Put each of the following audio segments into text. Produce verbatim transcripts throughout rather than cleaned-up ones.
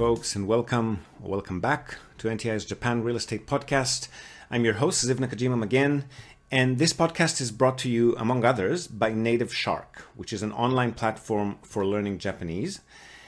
folks, and welcome, or welcome back to N T I's Japan Real Estate Podcast. I'm your host, Ziv Nakajima again, and this podcast is brought to you, among others, by Native Shark, which is an online platform for learning Japanese.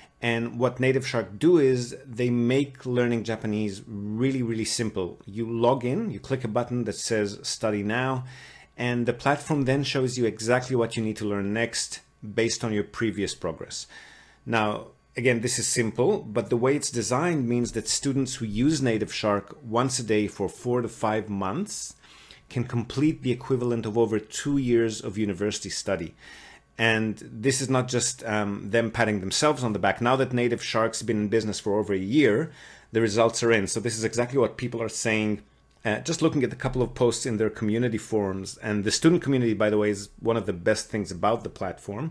And what Native Shark do is they make learning Japanese really, really simple. You log in, you click a button that says Study Now, and the platform then shows you exactly what you need to learn next based on your previous progress. Now, again, this is simple, but the way it's designed means that students who use Native Shark once a day for four to five months can complete the equivalent of over two years of university study. And this is not just um, them patting themselves on the back. Now that Native Shark's been in business for over a year, the results are in. So this is exactly what people are saying. Uh, just looking at a couple of posts in their community forums. And the student community, by the way, is one of the best things about the platform.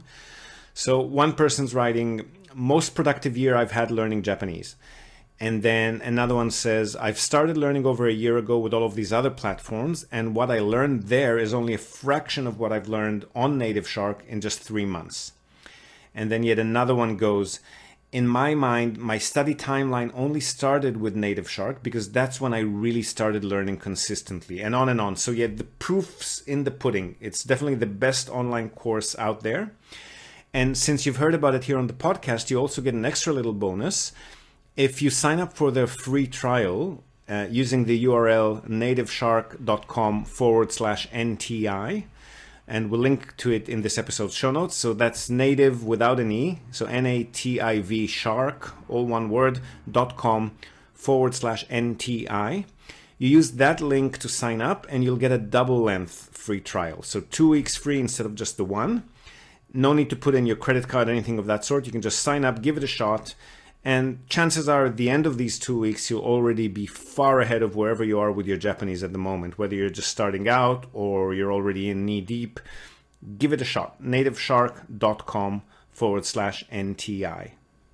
So one person's writing, most productive year I've had learning Japanese. And then another one says, I've started learning over a year ago with all of these other platforms, and what I learned there is only a fraction of what I've learned on Native Shark in just three months. And then yet another one goes, in my mind, my study timeline only started with Native Shark because that's when I really started learning consistently, and on and on. So yet the proof's in the pudding. It's definitely the best online course out there. And since you've heard about it here on the podcast, you also get an extra little bonus. If you sign up for their free trial uh, using the U R L nativeshark.com forward slash NTI, and we'll link to it in this episode's show notes. So that's native without an E, so N A T I V shark, all one word, dot com forward slash N T I. You use that link to sign up and you'll get a double length free trial. So two weeks free instead of just the one. No need to put in your credit card or anything of that sort. You can just sign up, give it a shot. And chances are at the end of these two weeks, you'll already be far ahead of wherever you are with your Japanese at the moment, whether you're just starting out or you're already in knee deep. Give it a shot. nativeshark.com forward slash NTI.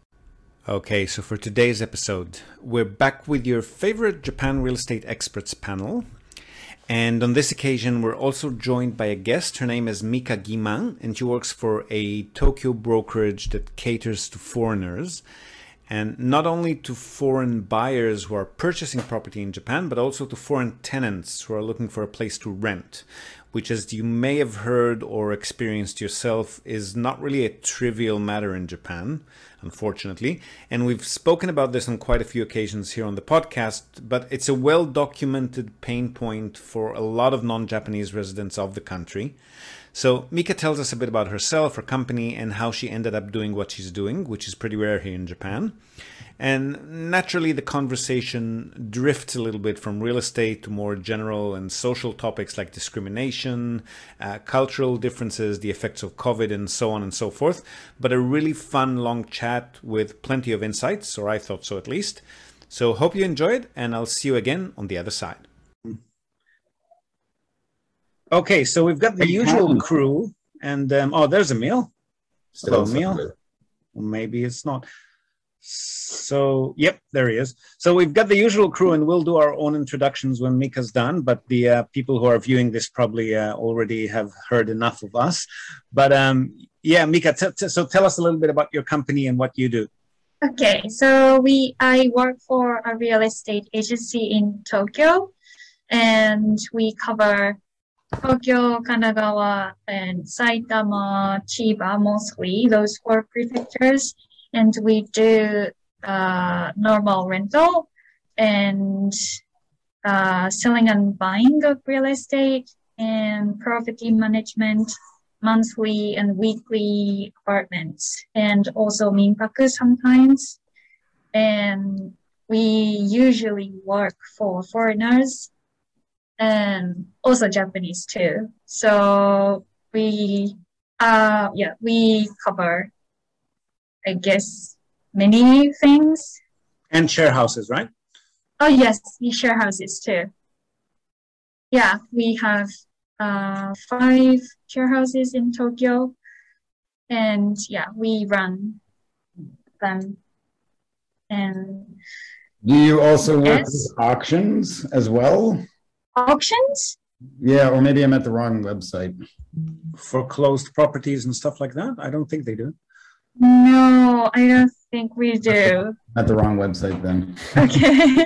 Okay, so for today's episode, we're back with your favorite Japan real estate experts panel. And on this occasion, we're also joined by a guest. Her name is Mika Giman, and she works for a Tokyo brokerage that caters to foreigners. And not only to foreign buyers who are purchasing property in Japan, but also to foreign tenants who are looking for a place to rent, which, as you may have heard or experienced yourself, is not really a trivial matter in Japan, unfortunately. And we've spoken about this on quite a few occasions here on the podcast, but it's a well-documented pain point for a lot of non-Japanese residents of the country. So Mika tells us a bit about herself, her company, and how she ended up doing what she's doing, which is pretty rare here in Japan. And naturally, the conversation drifts a little bit from real estate to more general and social topics like discrimination, uh, cultural differences, the effects of COVID, and so on and so forth. But a really fun, long chat with plenty of insights, or I thought so at least. So hope you enjoyed, and I'll see you again on the other side. Okay, so we've got the usual crew, and um, oh, there's Emil. Still Emil. Maybe it's not. So, yep, there he is. So we've got the usual crew, and we'll do our own introductions when Mika's done, but the uh, people who are viewing this probably uh, already have heard enough of us. But um, yeah, Mika, t- t- so tell us a little bit about your company and what you do. Okay, so we I work for a real estate agency in Tokyo, and we cover Tokyo, Kanagawa, and Saitama, Chiba, mostly, those four prefectures. And we do uh, normal rental and uh, selling and buying of real estate and property management, monthly and weekly apartments, and also minpaku sometimes. And we usually work for foreigners and also Japanese too. So we, uh, yeah, we cover, I guess, many things. And share houses, right? Oh, yes, we share houses too. Yeah, we have uh, five share houses in Tokyo. And yeah, we run them. And do you also work yes. with auctions as well? Auctions? Yeah, or maybe I'm at the wrong website. Foreclosed properties and stuff like that? I don't think they do. No, I don't think we do. At the wrong website then. Okay.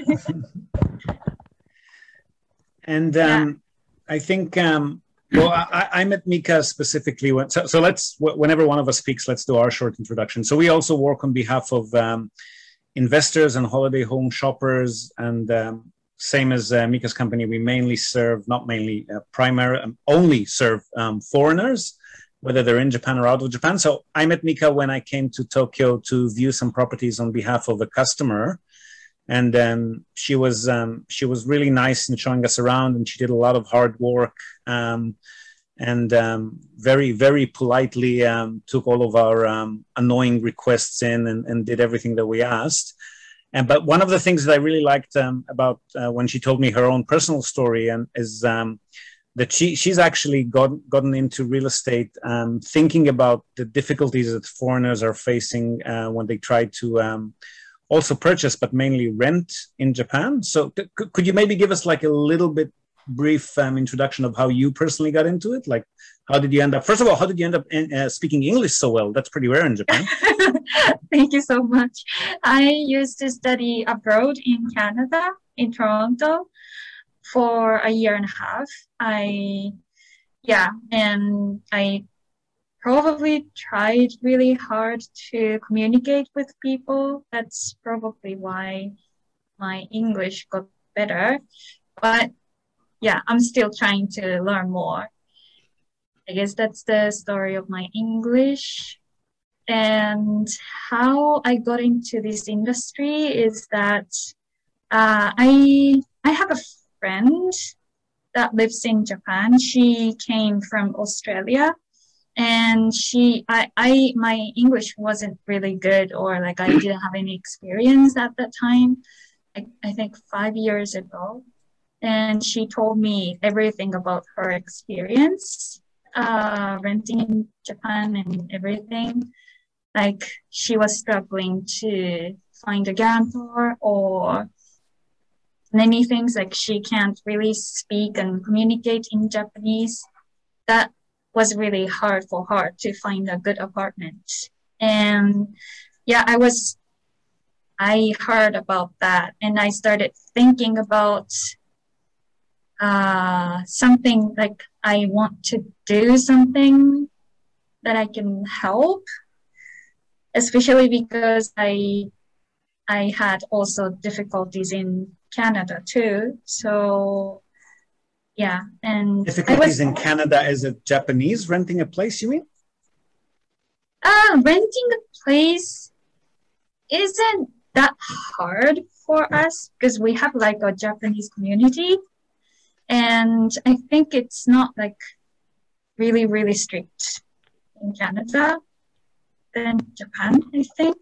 And um, yeah. I think, um, well, I, I met Mika specifically. When, so, so let's, whenever one of us speaks, let's do our short introduction. So we also work on behalf of um, investors and holiday home shoppers. And um, same as uh, Mika's company, we mainly serve, not mainly, uh, primary, um, only serve um, foreigners, whether they're in Japan or out of Japan. So I met Mika when I came to Tokyo to view some properties on behalf of a customer. And um, she was um, she was really nice in showing us around, and she did a lot of hard work um, and um, very, very politely um, took all of our um, annoying requests in and, and did everything that we asked. And but one of the things that I really liked um, about uh, when she told me her own personal story and is um, that she she's actually got, gotten into real estate, um, thinking about the difficulties that foreigners are facing uh, when they try to um, also purchase, but mainly rent in Japan. So th- could you maybe give us like a little bit brief um, introduction of how you personally got into it? Like, how did you end up, first of all, how did you end up in, uh, speaking English so well? That's pretty rare in Japan. Thank you so much. I used to study abroad in Canada, in Toronto, for a year and a half. I, yeah, and I probably tried really hard to communicate with people. That's probably why my English got better. But yeah, I'm still trying to learn more. I guess that's the story of my English. And how I got into this industry is that uh, I I have a friend that lives in Japan. She came from Australia. And she, I, I, my English wasn't really good, or like I didn't have any experience at that time. I, I think five years ago. And she told me everything about her experience, uh, renting in Japan and everything. Like she was struggling to find a guarantor or many things, like she can't really speak and communicate in Japanese. That was really hard for her to find a good apartment. And yeah, I was, I heard about that and I started thinking about uh, something like I want to do something that I can help, especially because I, I had also difficulties in Canada too. So yeah, and difficulties was, in Canada as a Japanese renting a place, you mean? Uh, renting a place isn't that hard for us because we have like a Japanese community. And I think it's not like really, really strict in Canada than Japan, I think.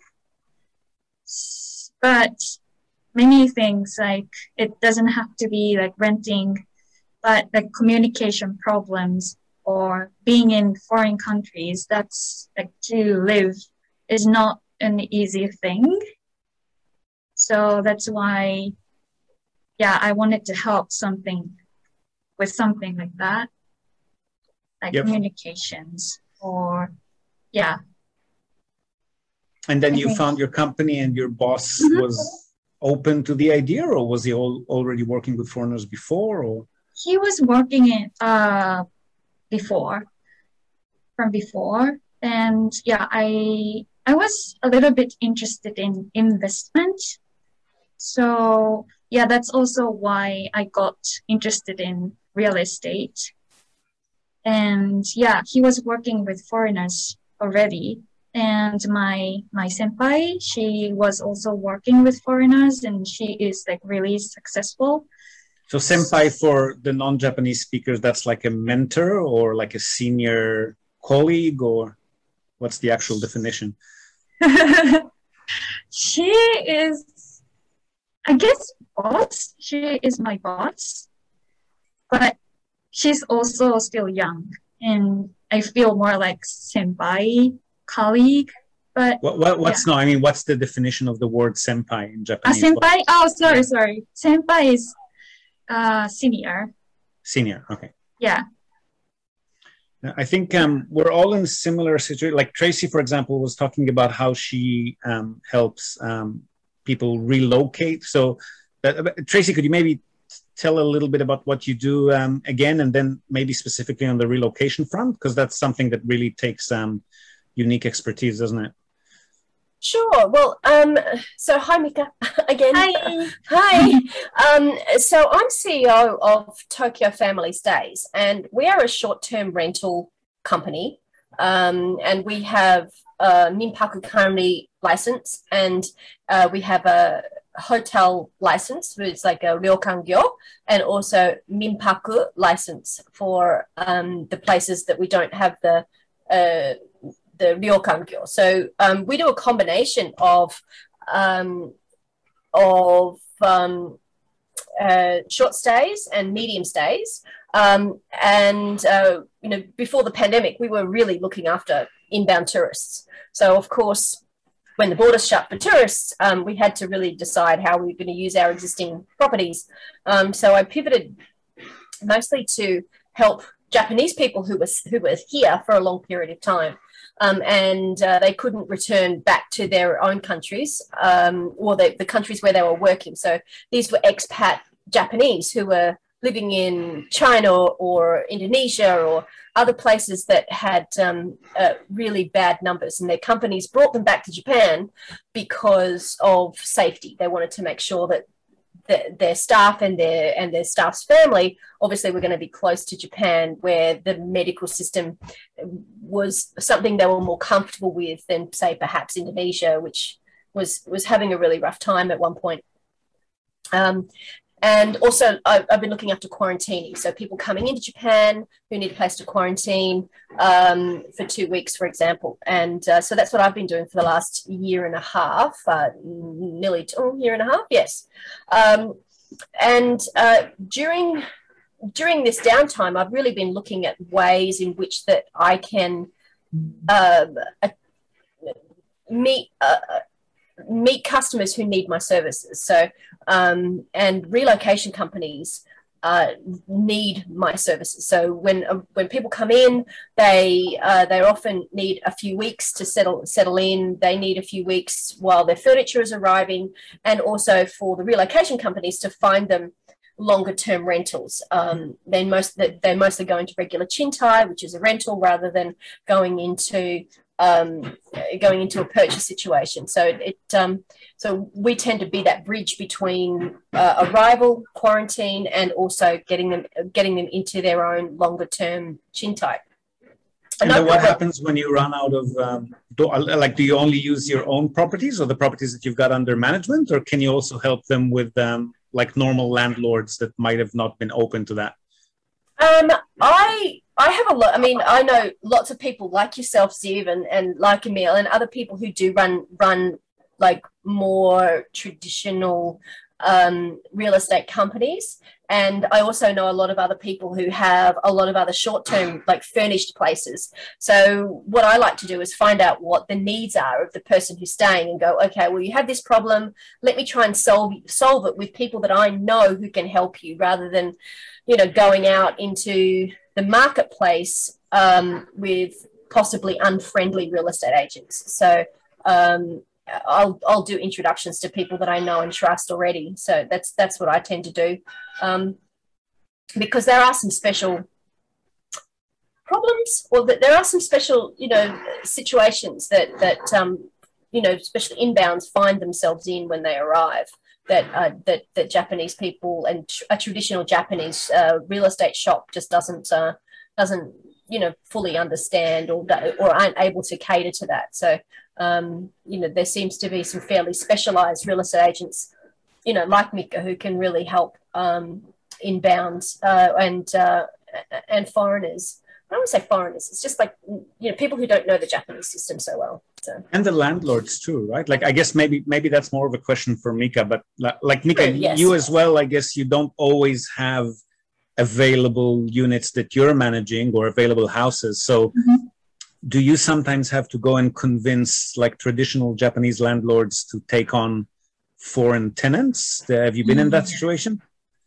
But many things, like it doesn't have to be like renting, but like communication problems or being in foreign countries, that's like to live is not an easy thing. So that's why, yeah, I wanted to help something with something like that, like yep. communications or, yeah. And then I you think... found your company and your boss mm-hmm. was open to the idea, or was he all, already working with foreigners before? Or he was working in uh before, from before, and yeah, I I was a little bit interested in investment, so yeah, that's also why I got interested in real estate. And yeah, he was working with foreigners already. And my my senpai, she was also working with foreigners, and she is like really successful. So senpai, for the non-Japanese speakers, that's like a mentor or like a senior colleague, or what's the actual definition? She is, I guess, boss. She is my boss, but she's also still young, and I feel more like senpai, colleague. But what, what what's yeah. no? I mean, what's the definition of the word senpai in Japanese? A senpai? Oh, sorry, sorry. Senpai is uh, senior. Senior, okay. Yeah. I think um, we're all in similar situation. Like Tracy, for example, was talking about how she um, helps um, people relocate. So, uh, Tracy, could you maybe tell a little bit about what you do um, again, and then maybe specifically on the relocation front? Because that's something that really takes um, unique expertise, doesn't it? Sure. Well, um, so hi, Mika, again. Hi. Hi. Um, so I'm C E O of Tokyo Family Stays, and we are a short-term rental company, um, and we have a Minpaku Karani license, and uh, we have a hotel license, which is like a ryokangyo, and also Minpaku license for um, the places that we don't have the uh, the ryokangyo. So um, we do a combination of um, of um, uh, short stays and medium stays. Um, and uh, you know, before the pandemic, we were really looking after inbound tourists. So of course, when the borders shut for tourists, um, we had to really decide how we were going to use our existing properties. Um, so I pivoted mostly to help Japanese people who were who were here for a long period of time. Um, and uh, they couldn't return back to their own countries um, or the, the countries where they were working. So these were expat Japanese who were living in China or Indonesia or other places that had um, uh, really bad numbers, and their companies brought them back to Japan because of safety. They wanted to make sure that the, their staff and their and their staff's family obviously were going to be close to Japan, where the medical system was something they were more comfortable with than, say, perhaps Indonesia, which was was having a really rough time at one point. Um, and also, I've, I've been looking after quarantining, so people coming into Japan who need a place to quarantine um, for two weeks, for example. And uh, so that's what I've been doing for the last year and a half, uh, nearly two, oh, year and a half, yes. Um, and uh, during during this downtime, I've really been looking at ways in which that I can uh, meet uh, meet customers who need my services. So, um, and relocation companies uh, need my services. So when uh, when people come in, they uh, they often need a few weeks to settle settle in. They need a few weeks while their furniture is arriving, and also for the relocation companies to find them longer term rentals. Um, they most they mostly go into regular chintai, which is a rental, rather than going into um, going into a purchase situation. So it um, so we tend to be that bridge between uh, arrival, quarantine, and also getting them getting them into their own longer term chintai. And then what happens when you run out of, um, do, like, do you only use your own properties or the properties that you've got under management, or can you also help them with um, like normal landlords that might have not been open to that? Um, I I have a lot. I mean, I know lots of people like yourself, Ziv, and, and like Emil, and other people who do run run like more traditional um, real estate companies. And I also know a lot of other people who have a lot of other short-term, like furnished places. So what I like to do is find out what the needs are of the person who's staying and go, okay, well, you have this problem. Let me try and solve solve it with people that I know who can help you, rather than, you know, going out into the marketplace um, with possibly unfriendly real estate agents. So um, I'll I'll do introductions to people that I know and trust already. So that's that's what I tend to do, um, because there are some special problems, or that there are some special, you know, situations that that um, you know, especially inbounds find themselves in when they arrive. That uh, that that Japanese people and tr- a traditional Japanese uh, real estate shop just doesn't uh, doesn't you know fully understand, or or aren't able to cater to that. So. Um, you know, there seems to be some fairly specialized real estate agents, you know, like Mika, who can really help um, inbound uh, and uh, and foreigners. I don't want to say foreigners. It's just like, you know, people who don't know the Japanese system so well. So. And the landlords too, right? Like, I guess maybe maybe that's more of a question for Mika, but like Mika, True, yes. You as well, I guess you don't always have available units that you're managing or available houses. So mm-hmm. Do you sometimes have to go and convince like traditional Japanese landlords to take on foreign tenants? Have you been in that situation?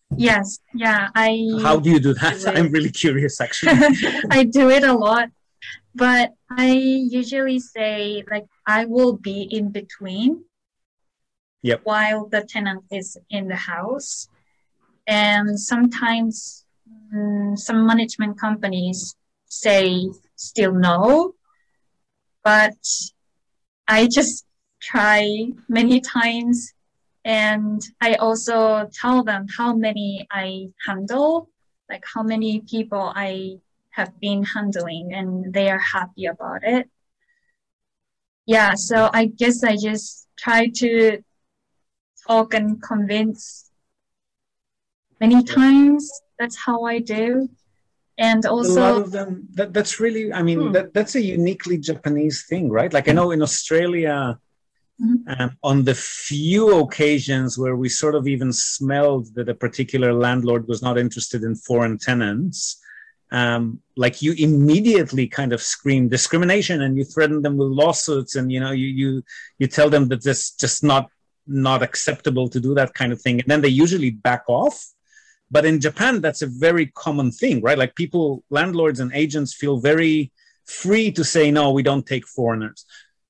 Yes, yeah, I How do you do that? do it. I'm really curious, actually. I do it a lot, but I usually say like I will be in between Yep. while the tenant is in the house. And sometimes mm, some management companies say still no, but I just try many times. And I also tell them how many I handle, like how many people I have been handling, and they are happy about it. Yeah, so I guess I just try to talk and convince many times. That's how I do. And A lot also, of them, that, that's really, I mean, Hmm. that, that's a uniquely Japanese thing, right? Like I know in Australia, Mhm. um, on the few occasions where we sort of even smelled that a particular landlord was not interested in foreign tenants, um, like you immediately kind of scream discrimination and you threaten them with lawsuits, and you know you you you tell them that this just not not acceptable to do that kind of thing, and then they usually back off. But in Japan, that's a very common thing, right? Like people, landlords and agents feel very free to say, no, we don't take foreigners.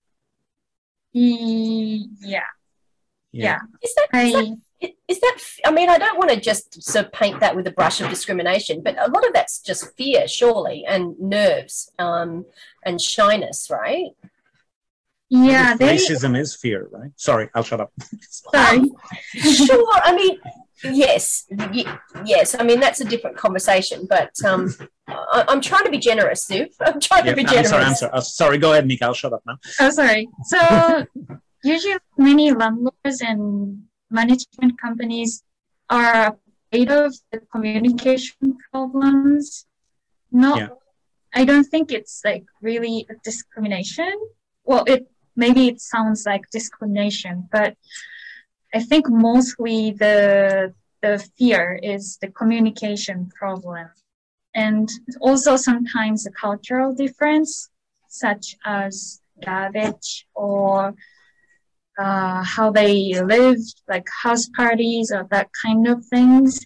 e- yeah, yeah, Is that, is that I, is that I mean, I don't want to just sort of paint that with a brush of discrimination, but a lot of that's just fear, surely, and nerves, um, and shyness, right? yeah, they, Racism is fear, right? Sorry, I'll shut up. sorry. Sure. I mean, yes, y- yes. I mean, that's a different conversation, but um, I, I'm trying to be generous, Sue. I'm trying Yeah, to be I'm generous. sorry, I'm sorry. Uh, sorry, go ahead, Mika. I'll shut up now. Oh, sorry. So usually many landlords and management companies are afraid of the communication problems. Not, Yeah. I don't think it's like really a discrimination. Well, it maybe it sounds like discrimination, but I think mostly the the fear is the communication problem. And also sometimes a cultural difference, such as garbage or uh, how they live, like house parties or that kind of things.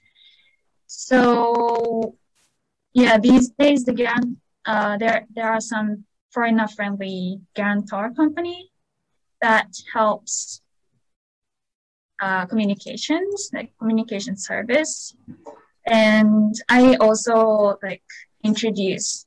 So yeah, these days the guaran- uh, there there are some foreigner-friendly guarantor company that helps uh, communications, like communication service. And I also like introduce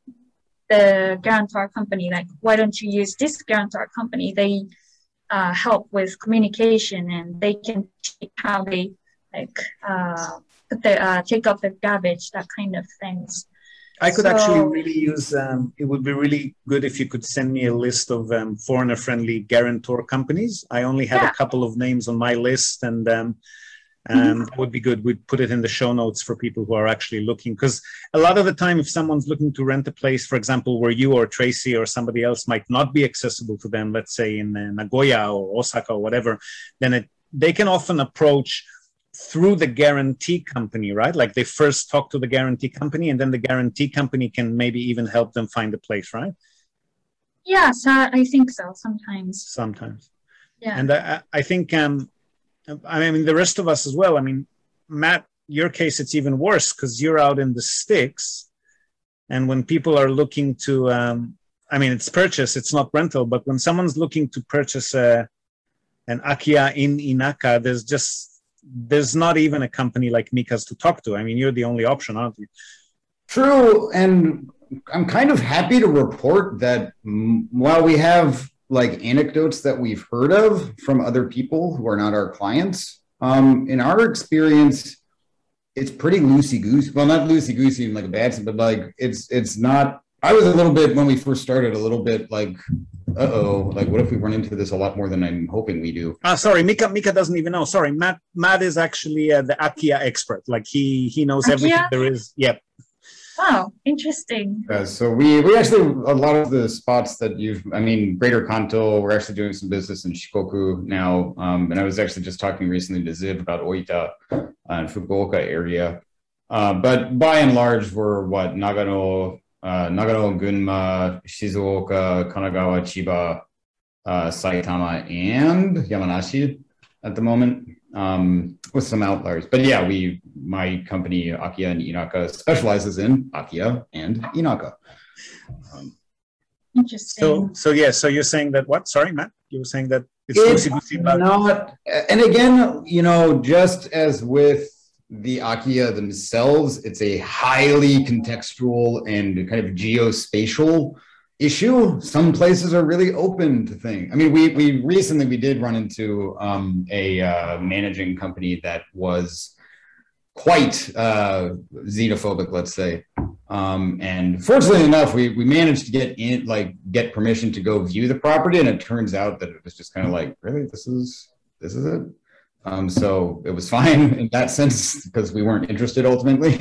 the guarantor company, like, why don't you use this guarantor company? They uh, help with communication, and they can check how they like uh, put the, uh, take up the garbage, that kind of things. I could So- actually really use, um, it would be really good if you could send me a list of um, foreigner-friendly guarantor companies. I only have Yeah. a couple of names on my list, and um, um, that would be good. We'd put it in the show notes for people who are actually looking. Because a lot of the time, if someone's looking to rent a place, for example, where you or Tracy or somebody else might not be accessible to them, let's say in uh, Nagoya or Osaka or whatever, then it, they can often approach through the guarantee company, right? Like they first talk to the guarantee company, and then the guarantee company can maybe even help them find a place, right? Yeah, so I think so sometimes. Sometimes. Yeah. And I, I think, um, I mean, the rest of us as well. I mean, Matt, your case, it's even worse because you're out in the sticks. And when people are looking to, um, I mean, it's purchase, it's not rental, but when someone's looking to purchase a, an Akiya in Inaka, there's just, there's not even a company like Mika's to talk to. I mean, you're the only option, aren't you? True, and I'm kind of happy to report that mm, while we have like anecdotes that we've heard of from other people who are not our clients, um, in our experience, it's pretty loosey-goosey. Well, not loosey-goosey in like a bad sense, but like it's it's not. I was a little bit when we first started, a little bit like, uh-oh, like what if we run into this a lot more than I'm hoping we do? Ah, sorry, Mika. Mika doesn't even know. Sorry, Matt. Matt is actually uh, the Akiya expert. Like he he knows everything Akiya? there is. Yep. Wow, interesting. Uh, so we we actually, a lot of the spots that you've, I mean, Greater Kanto, we're actually doing some business in Shikoku now. Um, and I was actually just talking recently to Ziv about Oita uh, and Fukuoka area. Uh, but by and large, we're what, Nagano, uh, Nagano, Gunma, Shizuoka, Kanagawa, Chiba, uh, Saitama, and Yamanashi at the moment. um, with some outliers. But yeah, we my company Akiya and Inaka specializes in Akiya and Inaka. Um, Interesting. So, so yeah, so you're saying that what? Sorry, Matt, you were saying that it's, it's loosey-goosey about- not, and again, you know, just as with the Akiya themselves, it's a highly contextual and kind of geospatial issue. Some places are really open to things. I mean, we we recently we did run into um, a uh, managing company that was quite uh, xenophobic, let's say. Um, and fortunately enough, we we managed to get in, like, get permission to go view the property, and it turns out that it was just kind of like, really, this is this is it. Um, so it was fine in that sense because we weren't interested ultimately.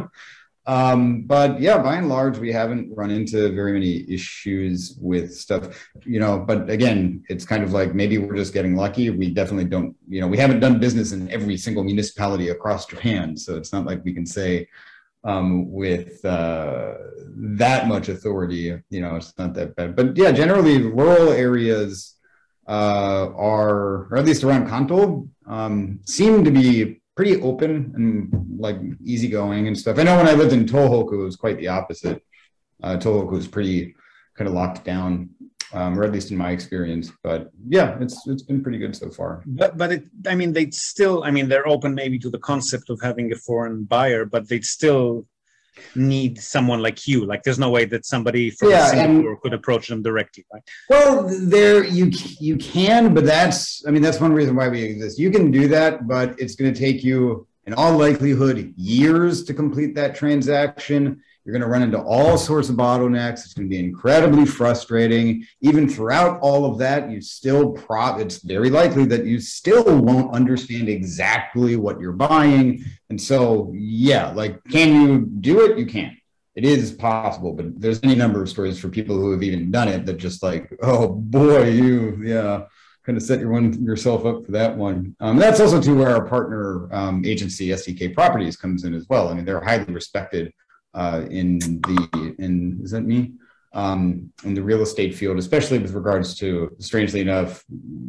um, but yeah, by and large, we haven't run into very many issues with stuff, you know. But again, it's kind of like maybe we're just getting lucky. We definitely don't, you know, we haven't done business in every single municipality across Japan, so it's not like we can say. Um, with uh, that much authority, you know, it's not that bad. But yeah, generally rural areas uh, are, or at least around Kanto, um, seem to be pretty open and like easygoing and stuff. I know when I lived in Tohoku, it was quite the opposite. Uh, Tohoku was pretty kind of locked down, um, or at least in my experience. But yeah, it's it's been pretty good so far. But but it, I mean, they'd still, I mean, they're open maybe to the concept of having a foreign buyer, but they'd still need someone like you. Like, there's no way that somebody from Yeah, Singapore and- could approach them directly, right? Well, there you you can, but that's I mean that's one reason why we exist. You can do that, but it's going to take you, in all likelihood, years to complete that transaction. You're going to run into all sorts of bottlenecks. It's going to be incredibly frustrating. Even throughout all of that, you still prop. It's very likely that you still won't understand exactly what you're buying. And so, yeah, like, can you do it? You can. It is possible, but there's any number of stories for people who have even done it that just like, oh boy, you, yeah, kind of set your one yourself up for that one. Um, that's also too where our partner um, agency, S D K Properties, comes in as well. I mean, they're highly respected uh, in the, in, is that me? Um, in the real estate field, especially with regards to, strangely enough,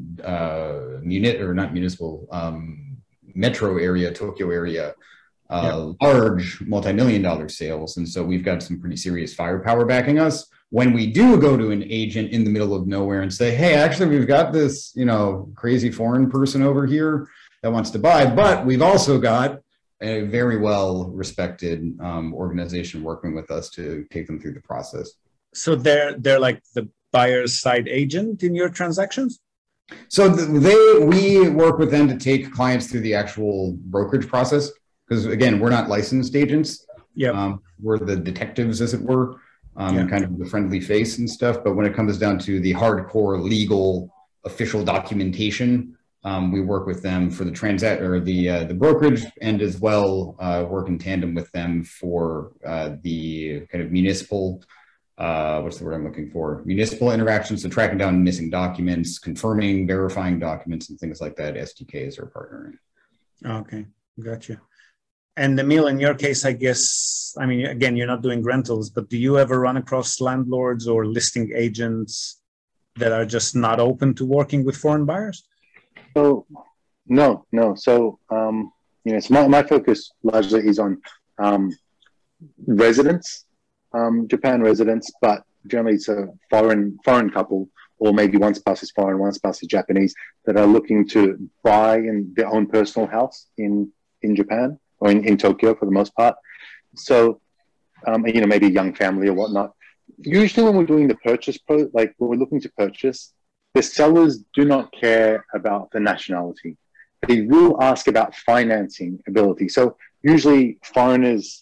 uh, muni- or not municipal, um, metro area, Tokyo area, uh, yeah. large multi-million dollar sales. And so we've got some pretty serious firepower backing us. When we do go to an agent in the middle of nowhere and say, hey, actually, we've got this, you know, crazy foreign person over here that wants to buy, but we've also got a very well respected um, organization working with us to take them through the process. So they're they're like the buyer's side agent in your transactions? So they we work with them to take clients through the actual brokerage process, because again, we're not licensed agents. Yeah, um, we're the detectives, as it were, um, yeah. and kind of the friendly face and stuff. But when it comes down to the hardcore legal official documentation, um, we work with them for the transact or the uh, the brokerage, and as well uh, work in tandem with them for uh, the kind of municipal. Uh, what's the word I'm looking for? Municipal interactions, so tracking down missing documents, confirming, verifying documents, and things like that. S D Ks are partnering. Okay, gotcha. And Emil, in your case, I guess, I mean, again, you're not doing rentals, but do you ever run across landlords or listing agents that are just not open to working with foreign buyers? So, no, no. So, um, you know, so my, my focus largely is on um, residents. Um, Japan residents, but generally it's a foreign foreign couple, or maybe one spouse is foreign, one spouse is Japanese, that are looking to buy in their own personal house in, in Japan or in, in Tokyo for the most part. So, um, you know, maybe a young family or whatnot. Usually when we're doing the purchase, pro, like when we're looking to purchase, the sellers do not care about the nationality. They will ask about financing ability. So usually foreigners,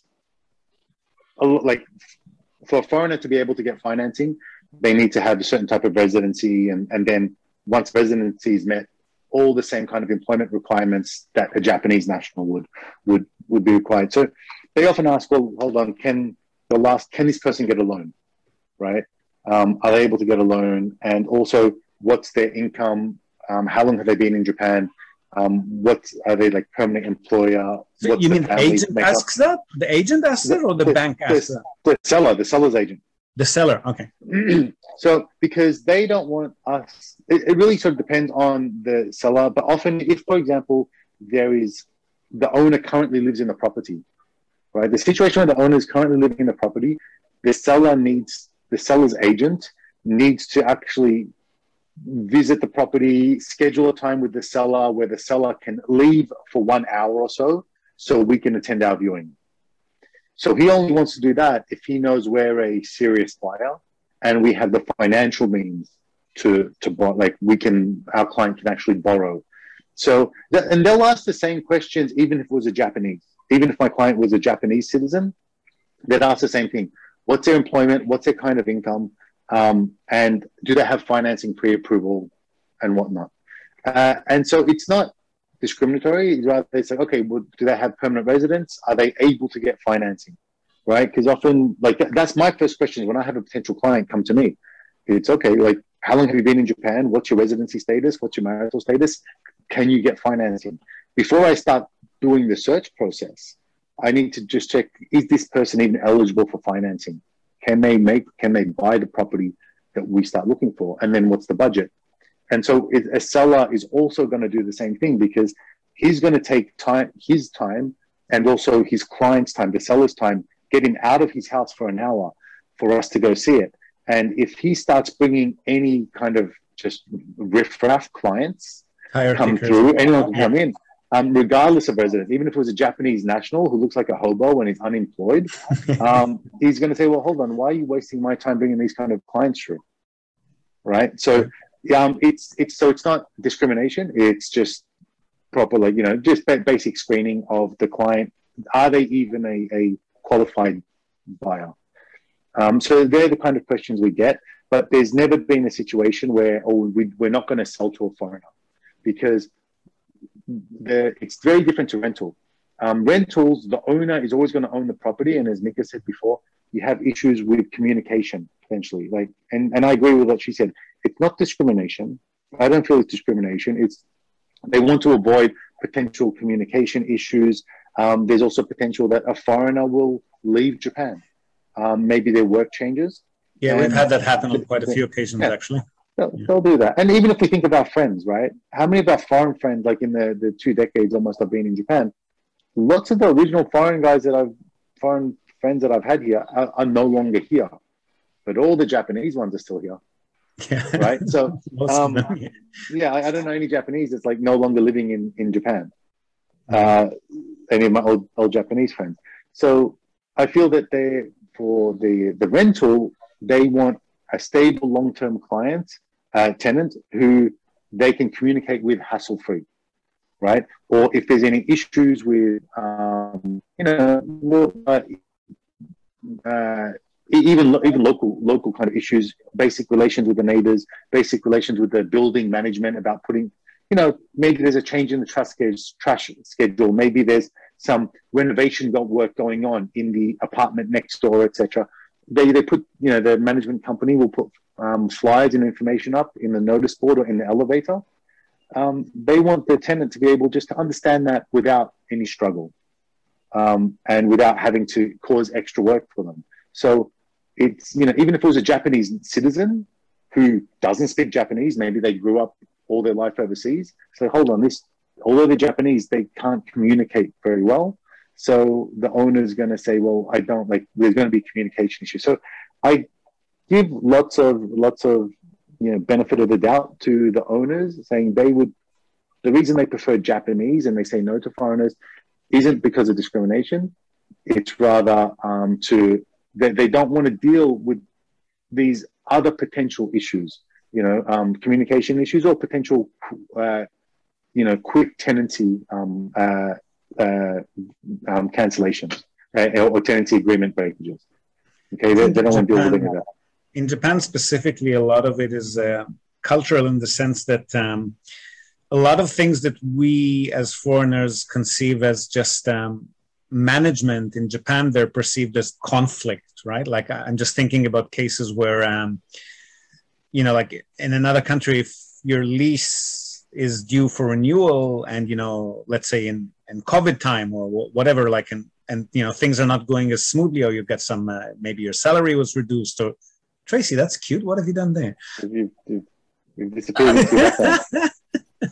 like for a foreigner to be able to get financing, they need to have a certain type of residency. And, and then once residency is met, all the same kind of employment requirements that a Japanese national would, would, would be required. So they often ask, well, hold on, can the last, can this person get a loan, right? Um, are they able to get a loan? And also, what's their income? Um, how long have they been in Japan? Um, what are they like permanent employer? So you mean the agent asks that? The agent asks that, or the, the bank asks the, that? The seller, the seller's agent. The seller, okay. So because they don't want us, it, it really sort of depends on the seller. But often, if for example there is the owner currently lives in the property, right? The situation where the owner is currently living in the property, the seller needs, the seller's agent needs to actually visit the property, schedule a time with the seller where the seller can leave for one hour or so, so we can attend our viewing. So he only wants to do that if he knows we're a serious buyer and we have the financial means to, to borrow, like we can, our client can actually borrow. So, and they'll ask the same questions even if it was a Japanese. Even if my client was a Japanese citizen, they'd ask the same thing. What's their employment? What's their kind of income? Um, and do they have financing pre-approval and whatnot? Uh, and so it's not discriminatory. It's rather they say, okay, well, do they have permanent residence? Are they able to get financing? Right? Because often, like, that's my first question when I have a potential client come to me. It's okay, like, how long have you been in Japan? What's your residency status? What's your marital status? Can you get financing? Before I start doing the search process, I need to just check, is this person even eligible for financing? Can they make, can they buy the property that we start looking for? And then what's the budget? And so it, a seller is also going to do the same thing because he's going to take time, his time and also his client's time, the seller's time, getting out of his house for an hour for us to go see it. And if he starts bringing any kind of just riffraff clients Tire come kickers. through, anyone can come in, um, regardless of residence, even if it was a Japanese national who looks like a hobo when he's unemployed, um, he's going to say, well, hold on, why are you wasting my time bringing these kind of clients through? Right? So um, it's, it's, so it's not discrimination. It's just proper, like, you know, just basic screening of the client. Are they even a, a qualified buyer? Um, so they're the kind of questions we get, but there's never been a situation where, oh, we, we're not going to sell to a foreigner, because the, it's very different to rental. Um, rentals, the owner is always going to own the property. And as Mika said before, you have issues with communication, potentially. Like, and, and I agree with what she said. It's not discrimination. I don't feel it's discrimination. It's, they want to avoid potential communication issues. Um, there's also potential that a foreigner will leave Japan. Um, maybe their work changes. Yeah, and we've had that happen on quite a few occasions, yeah, actually. They'll, Yeah. they'll do that. And even if we think of our friends, right? How many of our foreign friends, like in the, the two decades almost I've been in Japan, lots of the original foreign guys that I've, foreign friends that I've had here are, are no longer here. But all the Japanese ones are still here. Yeah. Right? So, Most of um, them, yeah. yeah, I, I don't know any Japanese that's like no longer living in, in Japan. Uh, any of my old, old Japanese friends. So I feel that they, for the, the rental, they want a stable long-term client, uh, tenant who they can communicate with hassle-free, right? Or if there's any issues with, um, you know, uh, uh, even even local local kind of issues, basic relations with the neighbors, basic relations with the building management about putting, you know, maybe there's a change in the trash trash schedule, maybe there's some renovation work going on in the apartment next door, et cetera. They they put, you know, the management company will put um, flyers and information up in the notice board or in the elevator. Um, they want the tenant to be able just to understand that without any struggle, um, and without having to cause extra work for them. So it's, you know, even if it was a Japanese citizen who doesn't speak Japanese, maybe they grew up all their life overseas. So hold on, this, although they're Japanese, they can't communicate very well. So the owner is going to say, well, I don't like, there's going to be communication issues. So I give lots of, lots of, you know, benefit of the doubt to the owners, saying they would, the reason they prefer Japanese and they say no to foreigners isn't because of discrimination. It's rather um, to, they, they don't want to deal with these other potential issues, you know, um, communication issues or potential, uh, you know, quick tenancy um, uh, uh, um, cancellations uh, or tenancy agreement breakages. Okay, they, they don't want to deal with any of that. In Japan specifically, a lot of it is uh, cultural in the sense that um, a lot of things that we as foreigners conceive as just um, management, in Japan, they're perceived as conflict, right? Like I'm just thinking about cases where, um, you know, like in another country, if your lease is due for renewal and, you know, let's say in, in COVID time or whatever, like, and, and, you know, things are not going as smoothly, or you get some, uh, maybe your salary was reduced, or Tracy, that's cute. What have you done there? You've, you've, you've disappeared into that.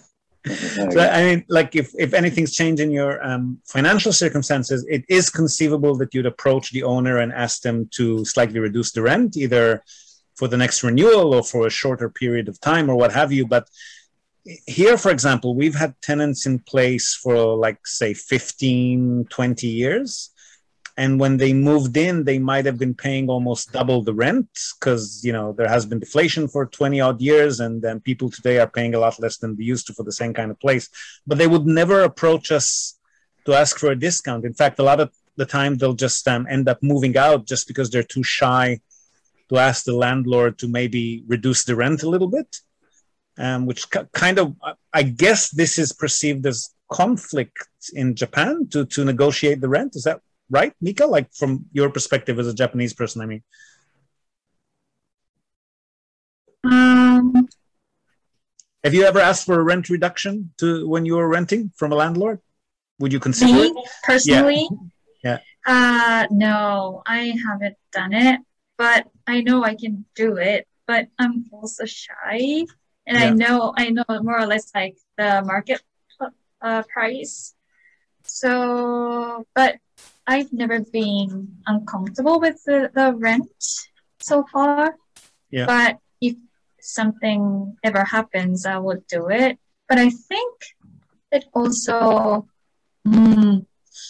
So I mean, like if, if anything's changed in your um, financial circumstances, it is conceivable that you'd approach the owner and ask them to slightly reduce the rent, either for the next renewal or for a shorter period of time or what have you. But here, for example, we've had tenants in place for like, say, fifteen, twenty years. And when they moved in, they might have been paying almost double the rent because, you know, there has been deflation for twenty odd years. And then people today are paying a lot less than they used to for the same kind of place. But they would never approach us to ask for a discount. In fact, a lot of the time they'll just um, end up moving out just because they're too shy to ask the landlord to maybe reduce the rent a little bit, um, which c- kind of, I guess this is perceived as conflict in Japan to, to negotiate the rent. Is that right, Mika? Like from your perspective as a Japanese person, I mean. Um, Have you ever asked for a rent reduction to when you were renting from a landlord? Would you consider me, it? personally? Yeah. Uh, no, I haven't done it, but I know I can do it, but I'm also shy. And I Yeah. know, I know more or less like the market uh, price. So, but I've never been uncomfortable with the, the rent so far. Yeah. But if something ever happens, I would do it. But I think it also, mm,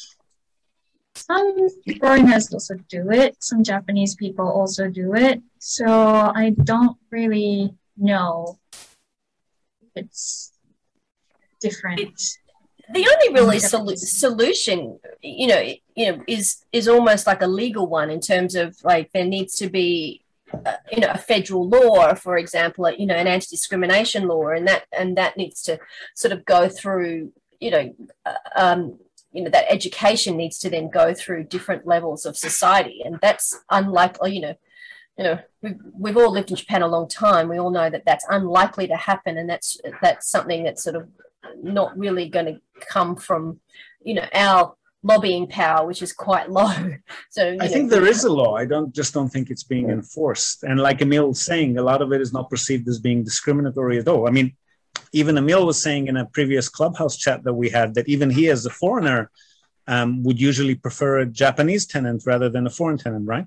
some foreigners also do it. Some Japanese people also do it. So I don't really know if it's different. It's, the only really sol- solution, you know, you know, is is almost like a legal one in terms of like there needs to be, uh, you know, a federal law, for example, you know, an anti-discrimination law, and that and that needs to sort of go through, you know, uh, um, you know, that education needs to then go through different levels of society, and that's unlikely, you know. You know, we've, we've all lived in Japan a long time. We all know that that's unlikely to happen, and that's that's something that's sort of not really going to come from, you know, our lobbying power, which is quite low. So you I know, think there is a law. I don't just don't think it's being enforced. And like Emil was saying, a lot of it is not perceived as being discriminatory at all. I mean, even Emil was saying in a previous Clubhouse chat that we had that even he, as a foreigner, um, would usually prefer a Japanese tenant rather than a foreign tenant, right?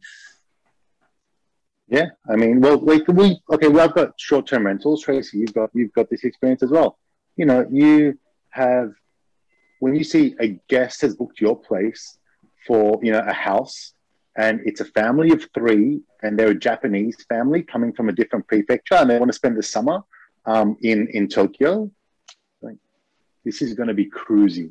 Yeah, I mean, well, like we okay. Well, I've got short-term rentals. Tracy, you've got you've got this experience as well. You know, you have when you see a guest has booked your place for you know a house, and it's a family of three, and they're a Japanese family coming from a different prefecture, and they want to spend the summer um, in in Tokyo. Like, this is going to be cruisy.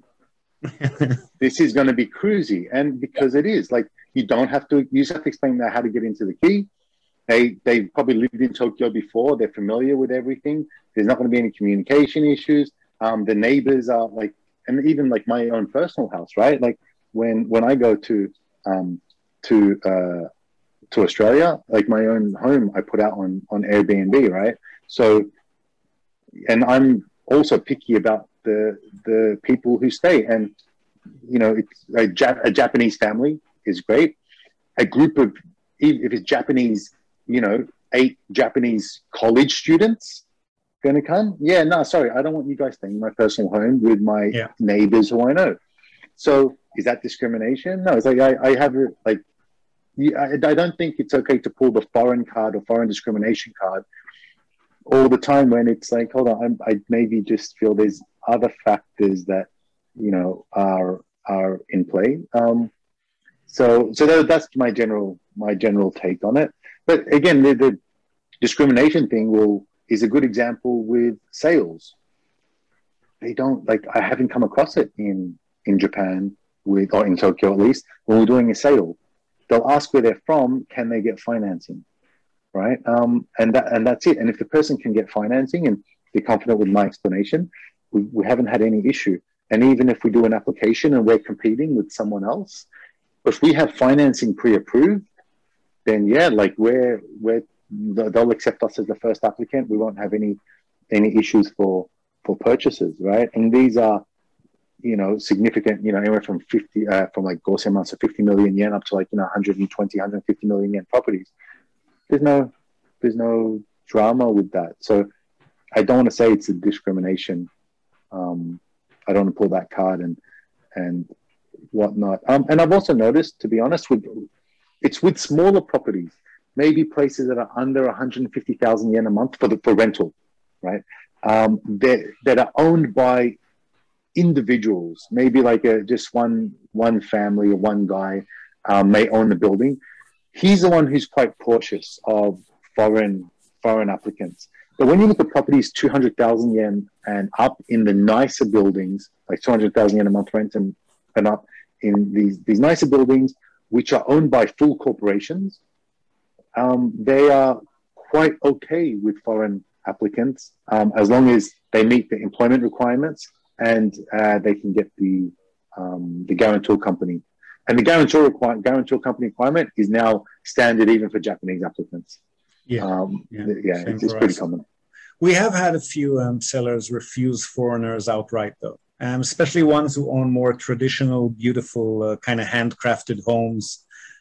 This is going to be cruisy, and because it is like you don't have to. You just have to explain how to get into the key. They they probably lived in Tokyo before. They're familiar with everything. There's not going to be any communication issues. Um, the neighbors are like, and even like my own personal house, right? Like when when I go to um, to uh, to Australia, like my own home, I put out on on Airbnb, right? So, and I'm also picky about the the people who stay, and you know, it's a, Jap- a Japanese family is great. A group of if it's Japanese. You know, eight Japanese college students going to come. Yeah, no, sorry, I don't want you guys staying in my personal home with my yeah. neighbors who I know. So is that discrimination? No, it's like I, I have a, like, I, I don't think it's okay to pull the foreign card or foreign discrimination card all the time when it's like, hold on, I'm, I maybe just feel there's other factors that, you know, are are in play. Um, so so that, that's my general my general take on it. But again, the, the discrimination thing will is a good example with sales. They don't like I haven't come across it in in Japan with or in Tokyo at least when we're doing a sale. They'll ask where they're from, can they get financing, right? Um, and that and that's it. And if the person can get financing and they're confident with my explanation, we, we haven't had any issue. And even if we do an application and we're competing with someone else, if we have financing pre-approved. Then yeah, like we're we're they'll accept us as the first applicant. We won't have any any issues for for purchases, right? And these are, you know, significant. You know, anywhere from fifty uh, from like Gosen amounts of fifty million yen up to like you know one hundred twenty, one hundred fifty million yen properties. There's no there's no drama with that. So I don't want to say it's a discrimination um, I don't want to pull that card and and whatnot. Um, and I've also noticed, to be honest, with it's with smaller properties, maybe places that are under one hundred fifty thousand yen a month for the for rental, right? Um, that that are owned by individuals, maybe like a, just one one family or one guy um, may own the building. He's the one who's quite cautious of foreign foreign applicants. But when you look at properties two hundred thousand yen and up in the nicer buildings, like two hundred thousand yen a month rent and, and up in these, these nicer buildings, which are owned by full corporations, um, they are quite okay with foreign applicants um, as long as they meet the employment requirements and uh, they can get the um, the guarantor company. And the guarantor require, guarantor company requirement is now standard even for Japanese applicants. Yeah, um, yeah, yeah it's, it's pretty common. We have had a few um, sellers refuse foreigners outright, though, um, especially ones who own more traditional, beautiful, uh, kind of handcrafted homes.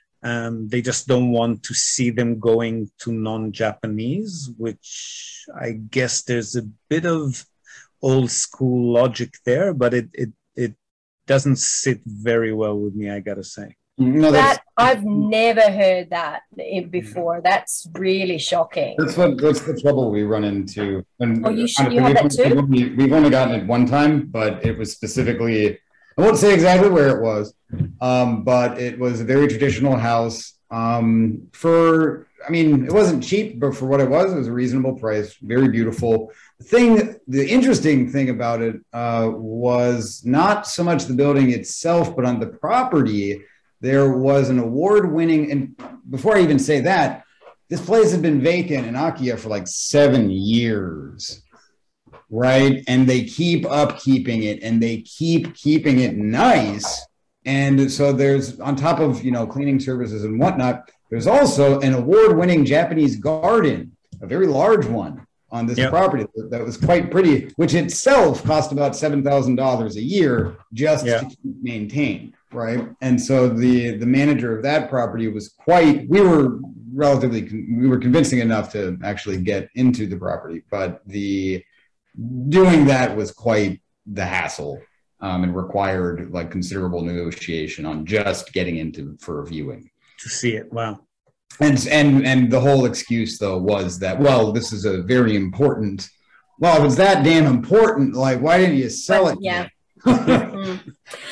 Um, they just don't want to see them going to non-Japanese, which I guess there's a bit of old school logic there, but it it it doesn't sit very well with me, I gotta say. No, that I've never heard that before. That's really shocking. That's what that's the trouble we run into. And oh, you should you have that too? We've only, we've only gotten it one time, but it was specifically, I won't say exactly where it was, um, but it was a very traditional house. Um, for, I mean, it wasn't cheap, but for what it was, it was a reasonable price, very beautiful. The thing, the interesting thing about it uh, was not so much the building itself, but on the property. There was an award-winning, and before I even say that, this place had been vacant in Akiya for like seven years, right? And they keep upkeeping it, and they keep keeping it nice. And so there's, on top of, you know, cleaning services and whatnot, there's also an award-winning Japanese garden, a very large one on this yep. property that was quite pretty, which itself cost about seven thousand dollars a year just yeah. to keep maintained. Right. And so the, the manager of that property was quite, we were relatively, we were convincing enough to actually get into the property, but the doing that was quite the hassle um, and required like considerable negotiation on just getting into for a viewing. To see it. Wow. And, and, and the whole excuse though was that, well, this is a very important, well, if it's that damn important, like, why didn't you sell it? Yeah. mm.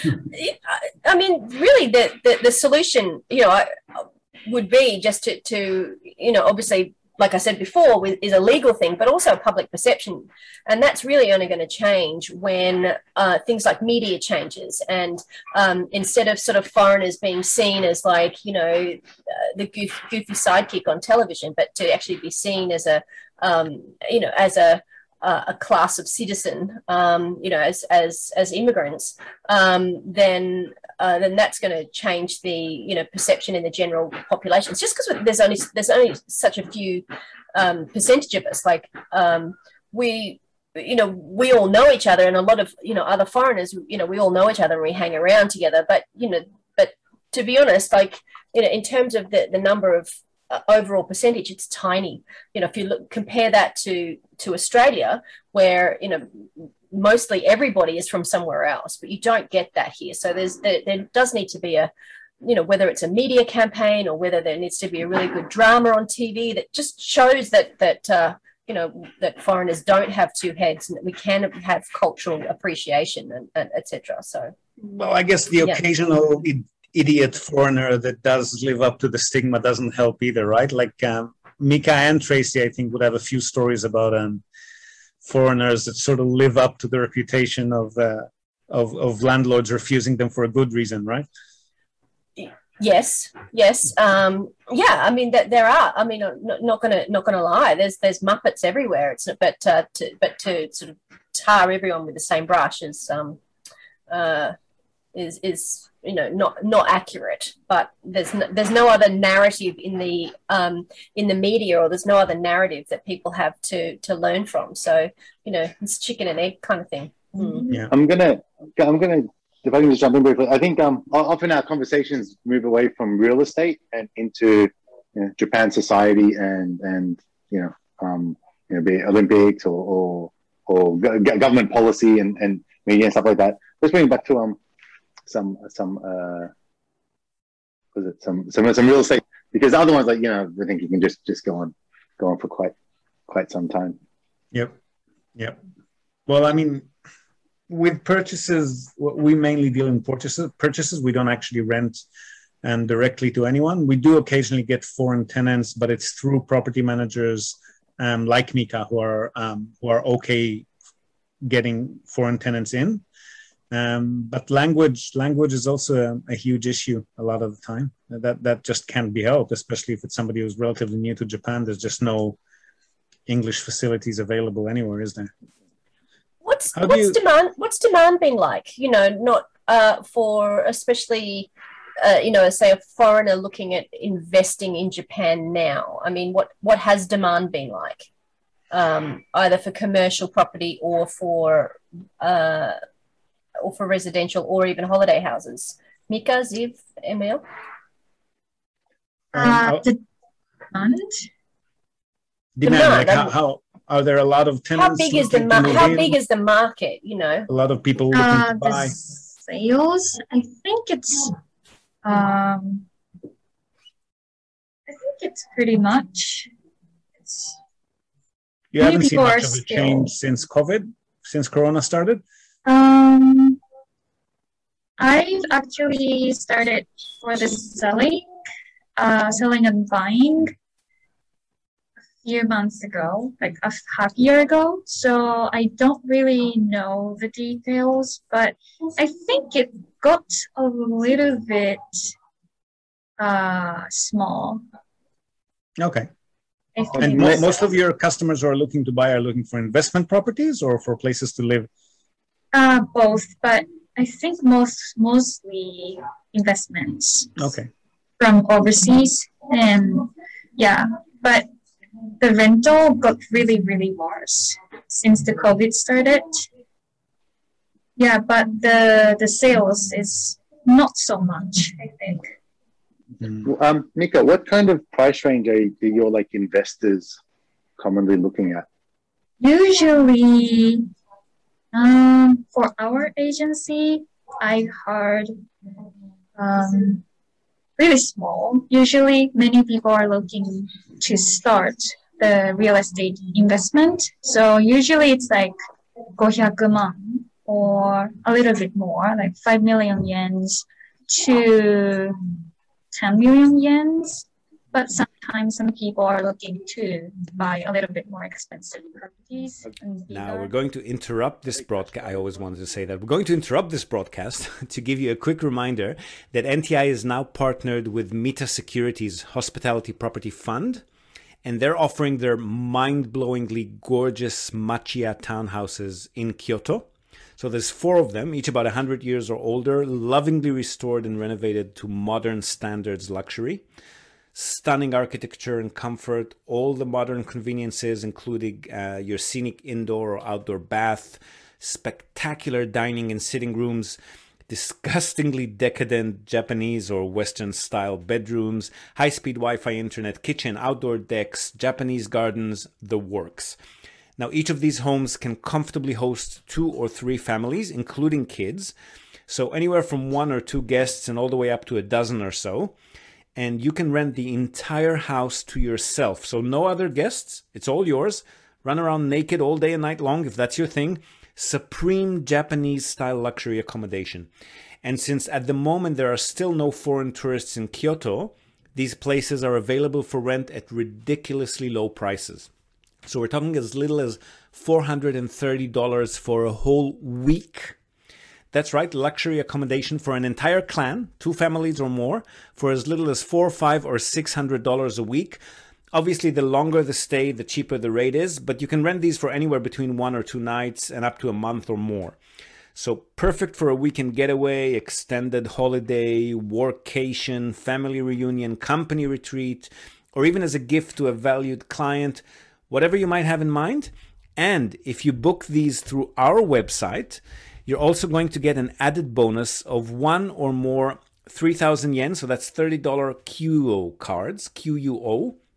I mean, really, the, the, the solution, you know, would be just to, to, you know, obviously, like I said before, is a legal thing, but also a public perception. And that's really only going to change when uh, things like media changes. And um, instead of sort of foreigners being seen as like, you know, uh, the goof, goofy sidekick on television, but to actually be seen as a, um, you know, as a, Uh, a class of citizen, um, you know, as as as immigrants, um, then uh, then that's going to change the you know perception in the general population. It's just because there's only there's only such a few um, percentage of us. Like um, we, you know, we all know each other, and a lot of you know other foreigners, you know, we all know each other and we hang around together. But you know, but to be honest, like you know, in terms of the the number of overall percentage, it's tiny. You know, if you look, compare that to to Australia, where you know mostly everybody is from somewhere else, but you don't get that here. So there's there, there does need to be a, you know, whether it's a media campaign or whether there needs to be a really good drama on T V that just shows that that uh, you know that foreigners don't have two heads and that we can have cultural appreciation and, and et cetera. So, well, I guess the yeah. occasional idiot foreigner that does live up to the stigma doesn't help either, right? Like um, Mika and Tracy, I think, would have a few stories about um, foreigners that sort of live up to the reputation of, uh, of of landlords refusing them for a good reason, right? Yes, yes, um, yeah. I mean, that there are. I mean, not, not gonna not gonna lie. There's there's Muppets everywhere. It's not, but uh, to but to sort of tar everyone with the same brush is um uh is is. you know, not not accurate, but there's no, there's no other narrative in the um, in the media, or there's no other narrative that people have to to learn from. So, you know, it's chicken and egg kind of thing. Mm. Yeah, I'm gonna I'm gonna if I can just jump in briefly. I think um, often our conversations move away from real estate and into you know, Japan society and and you know um, you know, be it Olympics or, or or go- government policy and, and media and stuff like that. Let's bring it back to um some some uh was it some some some real estate, because otherwise, like, you know, I think you can just just go on go on for quite quite some time. Yep. Yep. Well, I mean, with purchases, we mainly deal in purchases. Purchases, we don't actually rent and directly to anyone. We do occasionally get foreign tenants, but it's through property managers um, like Mika who are um, who are okay getting foreign tenants in. Um, but language language is also a, a huge issue a lot of the time. That that just can't be helped, especially if it's somebody who's relatively new to Japan. There's just no English facilities available anywhere, is there? What's How do what's you- demand what's demand been like? You know, not uh, for especially uh, you know, say a foreigner looking at investing in Japan now. I mean, what what has demand been like, um, either for commercial property or for uh, or for residential or even holiday houses? Mika, Ziv, Emil? Um, Uh, I'll- the demand. demand, Demand, like how, um, how are there a lot of tenants? How big is the looking to mar- move how in? big is the market? You know, A lot of people looking Uh, to the buy. sales, I think it's, um, I think it's pretty much, it's, You many haven't seen people much are of a still- change since COVID, since Corona started. um, I've actually started for the selling, uh, selling and buying a few months ago, like a half year ago. So I don't really know the details, but I think it got a little bit uh small. Okay. I And think. mo- most of your customers who are looking to buy are looking for investment properties or for places to live? Uh, both, but I think most mostly investments Okay. from overseas, and yeah, but the rental got really really worse since the COVID started. Yeah, but the the sales is not so much, I think. Mm. Um, Mika, what kind of price range are, are your like investors commonly looking at? Usually, um, for our agency, I heard um, really small. Usually, many people are looking to start the real estate investment. So usually, it's like five hundred man or a little bit more, like five million yens to ten million yens. But sometimes some people are looking to buy a little bit more expensive properties. and Now bigger. we're going to interrupt this broadcast. I always wanted to say that. We're going to interrupt this broadcast to give you a quick reminder that N T I is now partnered with Mita Securities Hospitality Property Fund, and they're offering their mind-blowingly gorgeous Machiya townhouses in Kyoto. So there's four of them, each about one hundred years or older, lovingly restored and renovated to modern standards luxury. Stunning architecture and comfort, all the modern conveniences, including uh, your scenic indoor or outdoor bath, spectacular dining and sitting rooms, disgustingly decadent Japanese or Western style bedrooms, high-speed Wi-Fi internet, kitchen, outdoor decks, Japanese gardens, the works. Now, each of these homes can comfortably host two or three families, including kids. So anywhere from one or two guests and all the way up to a dozen or so. And you can rent the entire house to yourself. So no other guests. It's all yours. Run around naked all day and night long if that's your thing. Supreme Japanese style luxury accommodation. And since at the moment there are still no foreign tourists in Kyoto, these places are available for rent at ridiculously low prices. So we're talking as little as four hundred thirty dollars for a whole week. That's right, luxury accommodation for an entire clan, two families or more, for as little as four, five, or six hundred dollars a week. Obviously, the longer the stay, the cheaper the rate is, but you can rent these for anywhere between one or two nights and up to a month or more. So perfect for a weekend getaway, extended holiday, workation, family reunion, company retreat, or even as a gift to a valued client, whatever you might have in mind. And if you book these through our website, you're also going to get an added bonus of one or more three thousand yen, so that's thirty dollars Q O cards, Q U O,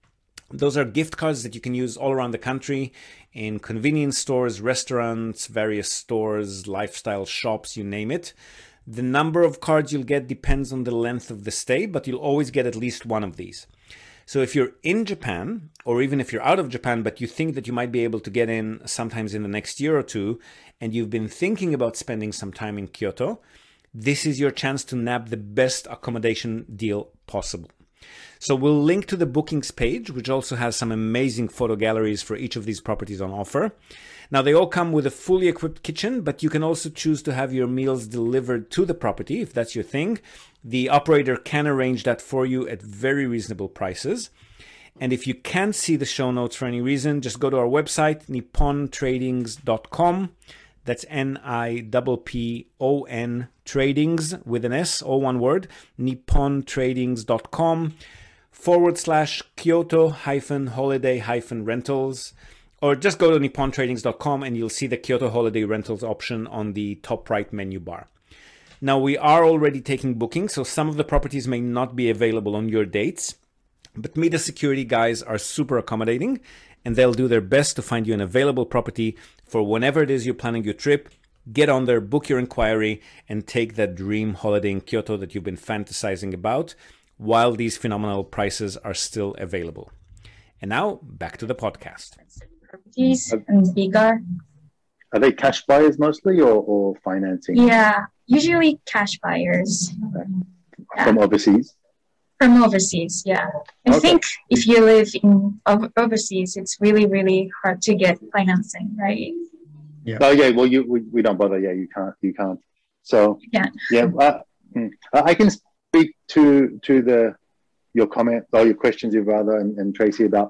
Those are gift cards that you can use all around the country in convenience stores, restaurants, various stores, lifestyle shops, you name it. The number of cards you'll get depends on the length of the stay, but you'll always get at least one of these. So if you're in Japan, or even if you're out of Japan, but you think that you might be able to get in sometimes in the next year or two, and you've been thinking about spending some time in Kyoto, this is your chance to nab the best accommodation deal possible. So we'll link to the bookings page, which also has some amazing photo galleries for each of these properties on offer. Now, they all come with a fully equipped kitchen, but you can also choose to have your meals delivered to the property if that's your thing. The operator can arrange that for you at very reasonable prices. And if you can't see the show notes for any reason, just go to our website, nippon tradings dot com. That's N I P P O N Tradings with an S, all one word, nippon tradings dot com forward slash Kyoto hyphen holiday hyphen rentals. Or just go to nippon tradings dot com and you'll see the Kyoto Holiday Rentals option on the top right menu bar. Now, we are already taking bookings, so some of the properties may not be available on your dates, but Mida Security guys are super accommodating and they'll do their best to find you an available property for whenever it is you're planning your trip. Get on there, book your inquiry, and take that dream holiday in Kyoto that you've been fantasizing about while these phenomenal prices are still available. And now, back to the podcast. Properties and bigger. Are they cash buyers mostly or, or financing? Yeah, usually cash buyers. Yeah. From overseas? From overseas, yeah. I Okay. think if you live in ov- overseas, it's really, really hard to get financing, right? Yeah. Oh yeah, well you we, we don't bother. Yeah, you can't. You can't. So Yeah. yeah, uh, mm. I can speak to to the your comment or your questions, your brother and, and Tracy, about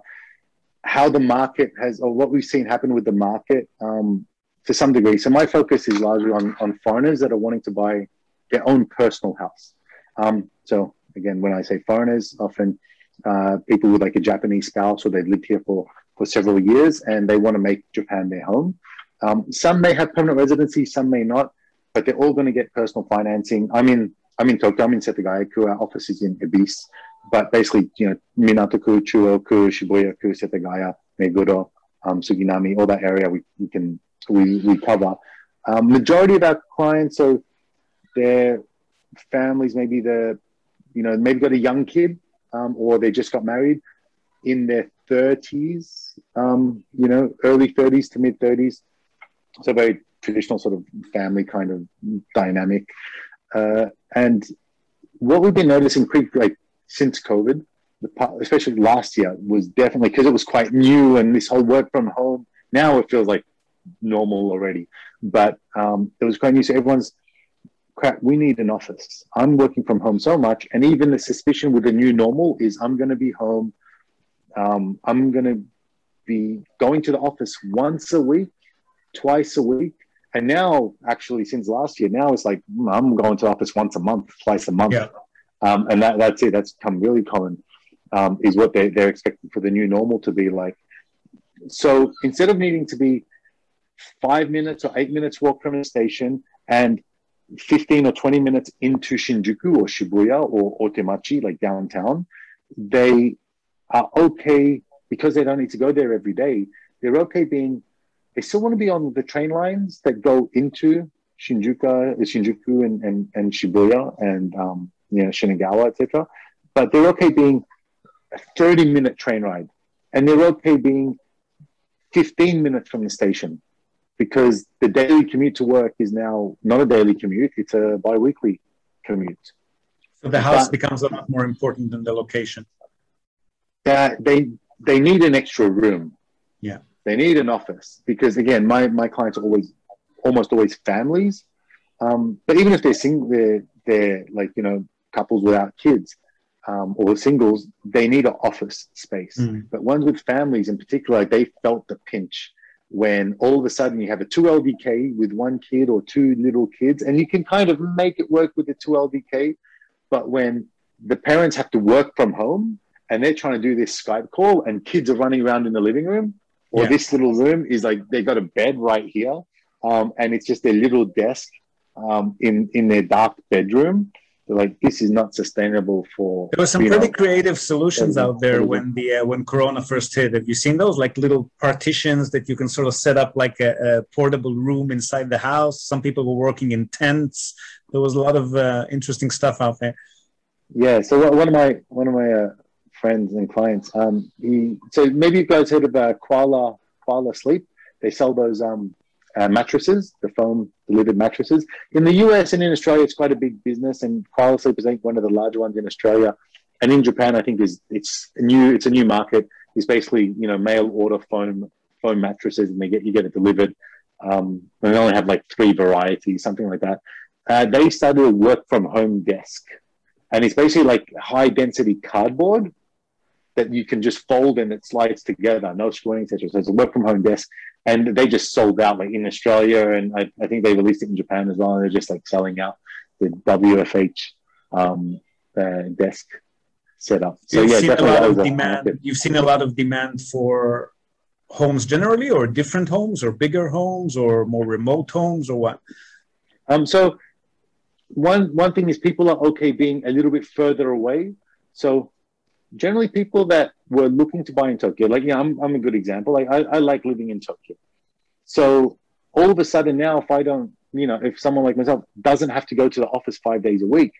how the market has, or what we've seen happen with the market um, to some degree. So my focus is largely on on foreigners that are wanting to buy their own personal house. Um, so again, when I say foreigners, often uh, people with like a Japanese spouse or they've lived here for for several years and they want to make Japan their home. Um, some may have permanent residency, some may not, but they're all going to get personal financing. I'm in, I'm in Tokyo, I'm in Setagaya-ku, our office is in Ibis, but basically, you know, Minato-ku, Chuo-ku, Shibuya-ku, Setagaya, Meguro, um, Suginami, all that area we, we can, we, we cover. Um, majority of our clients, so their families, maybe the, you know, maybe got a young kid, um, or they just got married in their thirties, um, you know, early thirties to mid thirties. So very traditional sort of family kind of dynamic. Uh, and what we've been noticing pre, like since COVID, the, especially last year, was definitely because it was quite new and this whole work from home. Now it feels like normal already, but um, it was quite new. So everyone's, crap, we need an office. I'm working from home so much. And even the suspicion with the new normal is I'm going to be home. Um, I'm going to be going to the office once a week, twice a week. And now, actually, since last year, now it's like, mm, I'm going to the office once a month, twice a month. Yeah. Um, and that, that's it. That's become really common, um, is what they, they're expecting for the new normal to be like. So instead of needing to be five minutes or eight minutes walk from a station and fifteen or twenty minutes into Shinjuku or Shibuya or Otemachi, like downtown, they are okay because they don't need to go there every day. They're okay being, they still want to be on the train lines that go into Shinjuku, Shinjuku and, and, and Shibuya and um, you know, Shinagawa, et cetera. But they're okay being a thirty minute train ride. And they're okay being fifteen minutes from the station, because the daily commute to work is now not a daily commute, it's a bi-weekly commute. So the house But- becomes a lot more important than the location. That they they need an extra room. Yeah. They need an office because again, my, my clients are always almost always families. Um, but even if they're single, they're they're like, you know, couples without kids, um, or singles, they need an office space. Mm. But ones with families in particular, they felt the pinch when all of a sudden you have a two L D K with one kid or two little kids, and you can kind of make it work with the two L D K. But when the parents have to work from home and they're trying to do this Skype call and kids are running around in the living room, or Yeah. this little room is like, they got a bed right here. Um, and it's just their little desk um, in, in their dark bedroom. They're like, this is not sustainable for. There were some you pretty know, creative solutions out there everything. when the uh, when Corona first hit. Have you seen those, like little partitions that you can sort of set up like a, a portable room inside the house? Some people were working in tents. There was a lot of uh, interesting stuff out there. Yeah. So one of my one of my uh, friends and clients, um, he so maybe you guys heard of uh, Koala Koala Sleep. They sell those um, uh, mattresses, the foam delivered mattresses. In the U S and in Australia, it's quite a big business, and Koala Sleep is I think one of the larger ones in Australia. And in Japan, I think is it's a new it's a new market. It's basically, you know, mail order foam foam mattresses, and they get you get it delivered. Um, and they only have like three varieties, something like that. Uh, they started a work from home desk, and it's basically like high density cardboard that you can just fold and it slides together, no screwing, et cetera. So it's a work from home desk, and they just sold out like in Australia, and I, I think they released it in Japan as well. And they're just like selling out the W F H um, uh, desk setup. So you've yeah, seen a definitely lot that of was a demand. market. You've seen a lot of demand for homes generally, or different homes, or bigger homes, or more remote homes, or what? Um, so one one thing is people are okay being a little bit further away. So generally, people that were looking to buy in Tokyo, like yeah, I'm I'm a good example. Like I, I like living in Tokyo. So all of a sudden now, if I don't, you know, if someone like myself doesn't have to go to the office five days a week,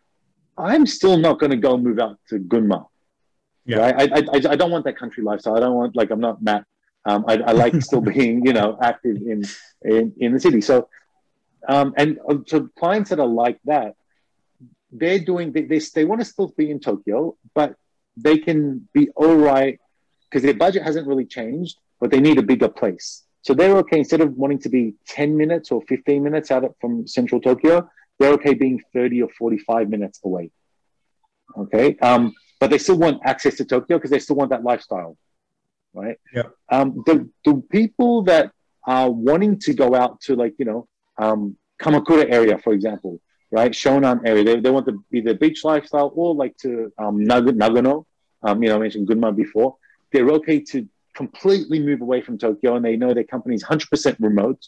I'm still not going to go move out to Gunma. Yeah. Right? I, I I don't want that country lifestyle. I don't want like I'm not Matt. Um, I, I like still being, you know, active in in, in the city. So um, and uh, so clients that are like that, they're doing they they, they want to still be in Tokyo, but they can be all right because their budget hasn't really changed, but they need a bigger place. So they're okay, instead of wanting to be ten minutes or fifteen minutes out of, from central Tokyo, they're okay being thirty or forty-five minutes away. Okay. Um, but they still want access to Tokyo because they still want that lifestyle. Right. Yeah. Um, the, the people that are wanting to go out to, like, you know, um, Kamakura area, for example, right? Shonan area, they, they want to be the beach lifestyle, or like to um, Nag- Nagano, um, you know, I mentioned Gunma before. They're okay to completely move away from Tokyo, and they know their company is one hundred percent remote.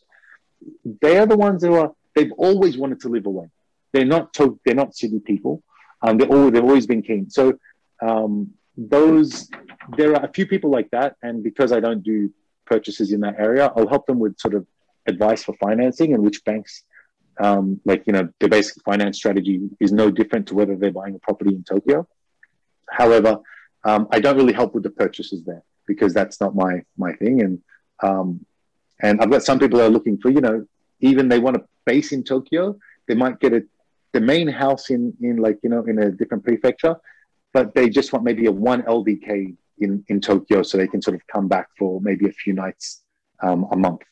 They are the ones who are, they've always wanted to live away. They're not, to, they're not city people. Um, they're all, they've always been keen. So um, those, there are a few people like that. And because I don't do purchases in that area, I'll help them with sort of advice for financing and which banks, um, like, you know, the basic finance strategy is no different to whether they're buying a property in Tokyo. However, um, I don't really help with the purchases there because that's not my, my thing. And, um, and I've got some people that are looking for, you know, even they want to base in Tokyo, they might get a, the main house in, in like, you know, in a different prefecture, but they just want maybe a one L D K in, in Tokyo so they can sort of come back for maybe a few nights um, a month.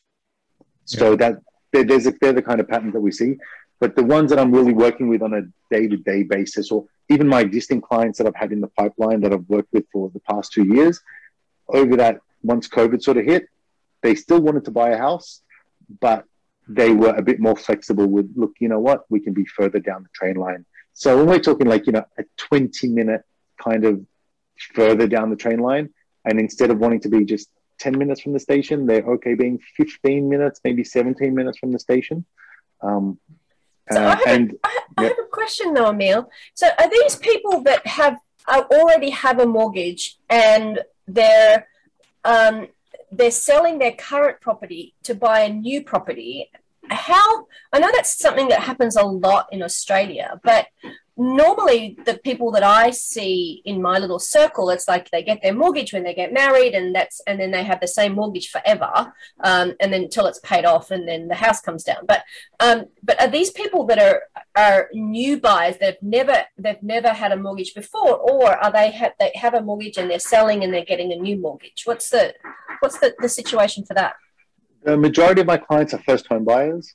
So yeah. that there, there's a, they're the kind of patterns that we see. But the ones that I'm really working with on a day-to-day basis, or even my existing clients that I've had in the pipeline that I've worked with for the past two years, over that, once COVID sort of hit, they still wanted to buy a house, but they were a bit more flexible with, look, you know what, we can be further down the train line. So when we're talking like, you know, a twenty minute kind of further down the train line, and instead of wanting to be just ten minutes from the station, they're okay being fifteen minutes, maybe seventeen minutes from the station. Um, so uh, I, have and, a, I, I have a question though, Emil. So are these people that have uh, already have a mortgage and they're um, they're selling their current property to buy a new property? How, I know that's something that happens a lot in Australia, but normally the people that I see in my little circle, it's like they get their mortgage when they get married, and that's, and then they have the same mortgage forever, um, and then until it's paid off, and then the house comes down. But um, but are these people that are are new buyers that have never they've never had a mortgage before, or are they have they have a mortgage and they're selling and they're getting a new mortgage? What's the what's the, the situation for that? The majority of my clients are first home buyers.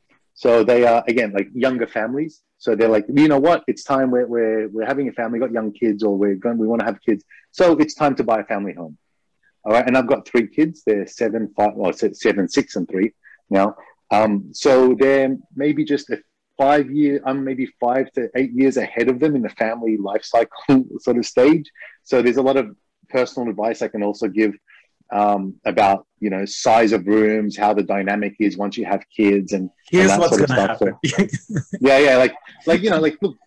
So they are, again, like younger families. So they're like, you know what, it's time, we're, we're, we're having a family, got young kids, or we're going, we want to have kids. So it's time to buy a family home. All right. And I've got three kids. They're seven, five, well, seven, six, and three now. Um, so they're maybe just a five year, I'm maybe five to eight years ahead of them in the family life cycle sort of stage. So there's a lot of personal advice I can also give um, about, you know, size of rooms, how the dynamic is once you have kids, and, here's and that what's sort going of to stuff. happen. So, yeah, yeah, like, like you know, like look,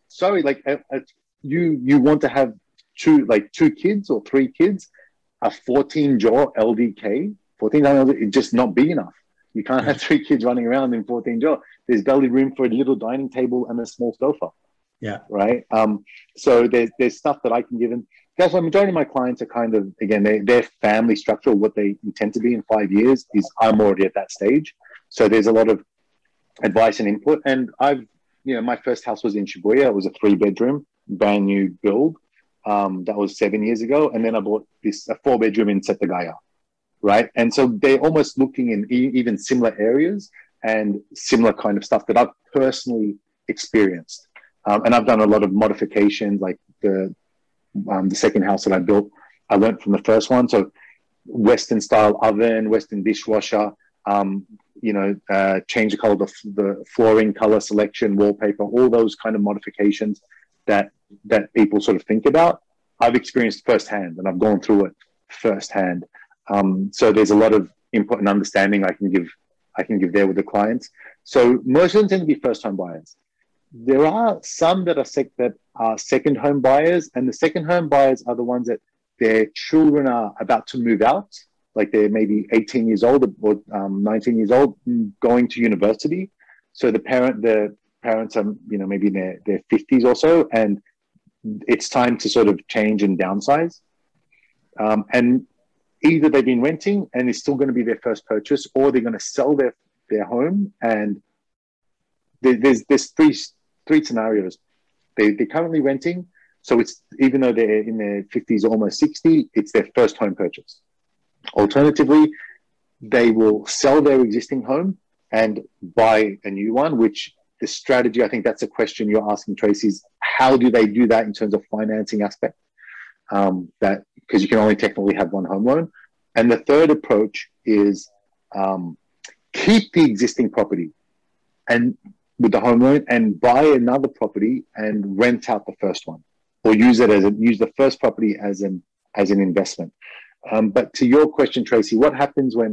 sorry, like uh, uh, you you want to have two like two kids or three kids, a fourteen jaw L D K, fourteen it's just not big enough. You can't have three kids running around in fourteen jaw. There's barely room for a little dining table and a small sofa. Yeah. Right. Um, so there's there's stuff that I can give them. That's why the majority of my clients are kind of, again, they, their family structure, what they intend to be in five years is I'm already at that stage. So there's a lot of advice and input. And I've, you know, my first house was in Shibuya. It was a three bedroom, brand new build. Um, that was seven years ago. And then I bought this, a four bedroom in Setagaya. Right. And so they're almost looking in e- even similar areas and similar kind of stuff that I've personally experienced. Um, and I've done a lot of modifications, like the, Um, the second house that I built, I learned from the first one. So Western style oven, Western dishwasher, um, you know, uh, change the color of the, the flooring, color selection, wallpaper, all those kind of modifications that, that people sort of think about. I've experienced firsthand and I've gone through it firsthand. Um, so there's a lot of input and understanding I can give, I can give there with the clients. So most of them tend to be first home buyers. There are some that are sec- that are second home buyers, and the second home buyers are the ones that their children are about to move out, like they're maybe eighteen years old or um, nineteen years old, going to university. So the parent, the parents are, you know, maybe in their, their fifties or so, and it's time to sort of change and downsize. Um, and either they've been renting and it's still going to be their first purchase, or they're going to sell their their home. And there, there's there's three. Three scenarios. They, they're currently renting. So it's, even though they're in their fifties, almost sixty, it's their first home purchase. Alternatively, they will sell their existing home and buy a new one, which the strategy, I think that's a question you're asking, Tracy, is how do they do that in terms of financing aspect? Um, that, because you can only technically have one home loan. And the third approach is um, keep the existing property and with the home loan and buy another property and rent out the first one, or use it as a, use the first property as an as an investment. Um, but to your question, Tracy, what happens when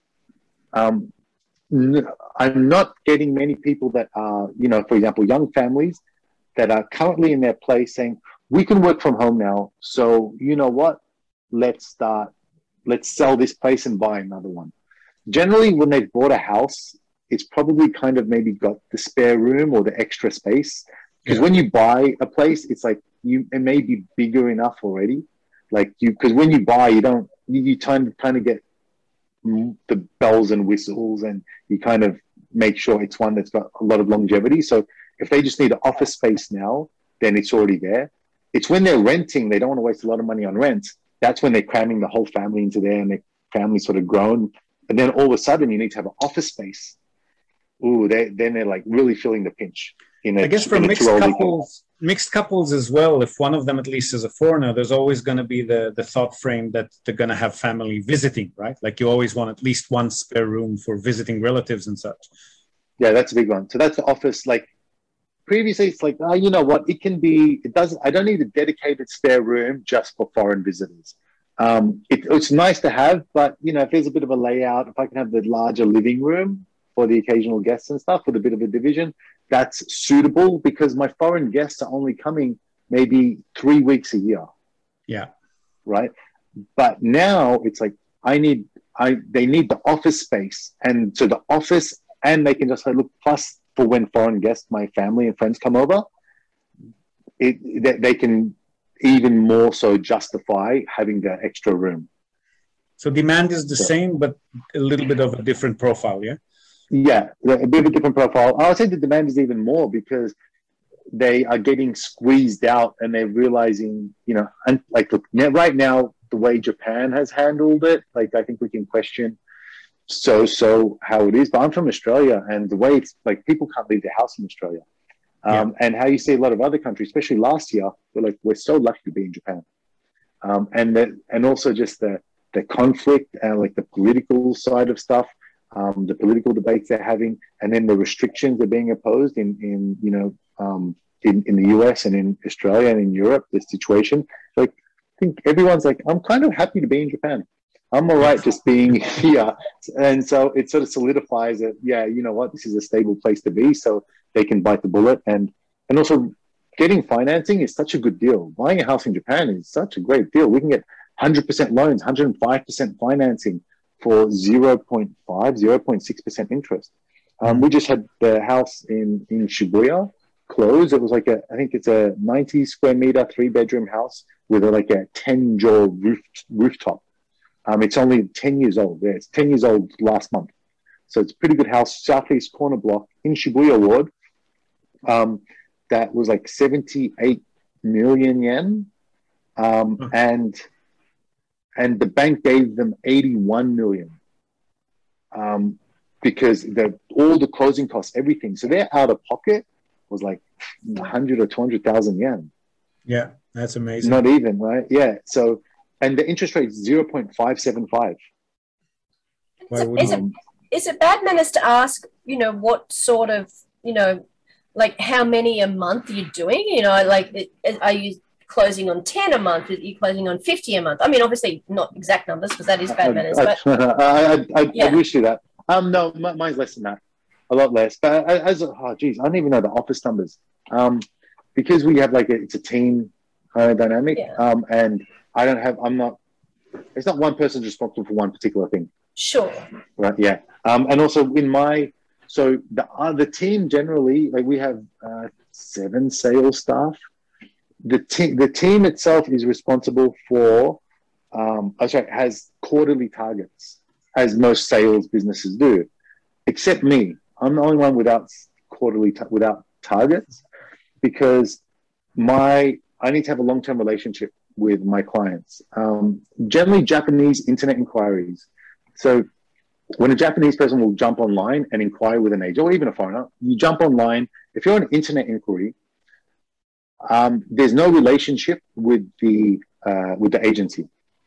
um, n- I'm not getting many people that are, you know, for example, young families that are currently in their place saying, we can work from home now. So you know what? Let's start, let's sell this place and buy another one. Generally, when they've bought a house, it's probably kind of maybe got the spare room or the extra space. Because yeah. when you buy a place, it's like you it may be bigger enough already. Like you, because when you buy, you don't you, you kind of kind of get the bells and whistles, and you kind of make sure it's one that's got a lot of longevity. So if they just need an office space now, then it's already there. It's when they're renting, they don't want to waste a lot of money on rent. That's when they're cramming the whole family into there, and their family's sort of grown. And then all of a sudden, you need to have an office space. Ooh, they, then they're like really feeling the pinch. In a, I guess for mixed couples, mixed couples as well, if one of them at least is a foreigner, there's always going to be the, the thought frame that they're going to have family visiting, right? Like you always want at least one spare room for visiting relatives and such. Yeah, that's a big one. So that's the office. Like previously, it's like, oh, you know what? It can be, it doesn't, I don't need a dedicated spare room just for foreign visitors. Um, it, it's nice to have, but, you know, if there's a bit of a layout, if I can have the larger living room for the occasional guests and stuff with a bit of a division, that's suitable because my foreign guests are only coming maybe three weeks a year. Yeah. Right. But now it's like, I need, I, they need the office space. And so the office, and they can just say, look, plus for when foreign guests, my family and friends come over, it, they, they can even more so justify having the extra room. So demand is the so, same, but a little bit of a different profile. Yeah. Yeah, a bit of a different profile. I would say the demand is even more because they are getting squeezed out and they're realizing, you know, and like look, right now, the way Japan has handled it, like I think we can question so, so how it is. But I'm from Australia, and the way it's like people can't leave their house in Australia. Um, yeah. And how you see a lot of other countries, especially last year, we're like, we're so lucky to be in Japan. Um, and that, and also just the, the conflict and like the political side of stuff. Um, the political debates they're having, and then the restrictions that are being imposed in, in you know, um, in, in the U S and in Australia and in Europe, the situation. Like, I think everyone's like, I'm kind of happy to be in Japan. I'm all right just being here. And so it sort of solidifies that, yeah, you know what, this is a stable place to be, so they can bite the bullet. And, and also getting financing is such a good deal. Buying a house in Japan is such a great deal. We can get one hundred percent loans, one hundred five percent financing for zero point five, zero point six percent interest. Um, we just had the house in, in Shibuya close. It was like a, I think it's a ninety square meter, three bedroom house with a, like a ten jaw roof, rooftop. Um, it's only ten years old. Yeah, it's ten years old last month. So it's a pretty good house, southeast corner block in Shibuya Ward. Um, that was like seventy-eight million yen. Um, Hmm. and, and the bank gave them eighty-one million. Um, because the, all the closing costs, everything. So their out of pocket was like one hundred or two hundred thousand yen. Yeah, that's amazing. Not even, right? Yeah. So, and the interest rate is zero point five seven five. Why Is it, wouldn't is, it, you? is it bad manners to ask, you know, what sort of, you know, like how many a month you're doing? You know, like, it, are you closing on ten a month? Are you closing on fifty a month? I mean, obviously not exact numbers because that is bad manners, I, but I, I, I, Yeah. I wish you that. Um, no, m- mine's less than that, a lot less. But as a, oh, geez, I don't even know the office numbers. Um, because we have like a, it's a team uh, dynamic. Yeah. Um, and I don't have, I'm not. It's not one person's responsible for one particular thing. sure. Right. Yeah. Um, and also in my, so the uh, the team generally, like we have uh, seven sales staff. The team, the team itself is responsible for, um, oh, sorry, has quarterly targets, as most sales businesses do, except me. I'm the only one without quarterly ta- without targets because my I need to have a long term relationship with my clients. Um, generally, Japanese internet inquiries. So when a Japanese person will jump online and inquire with an agent, or even a foreigner, you jump online. If you're an internet inquiry, um, there's no relationship with the uh, with the agency.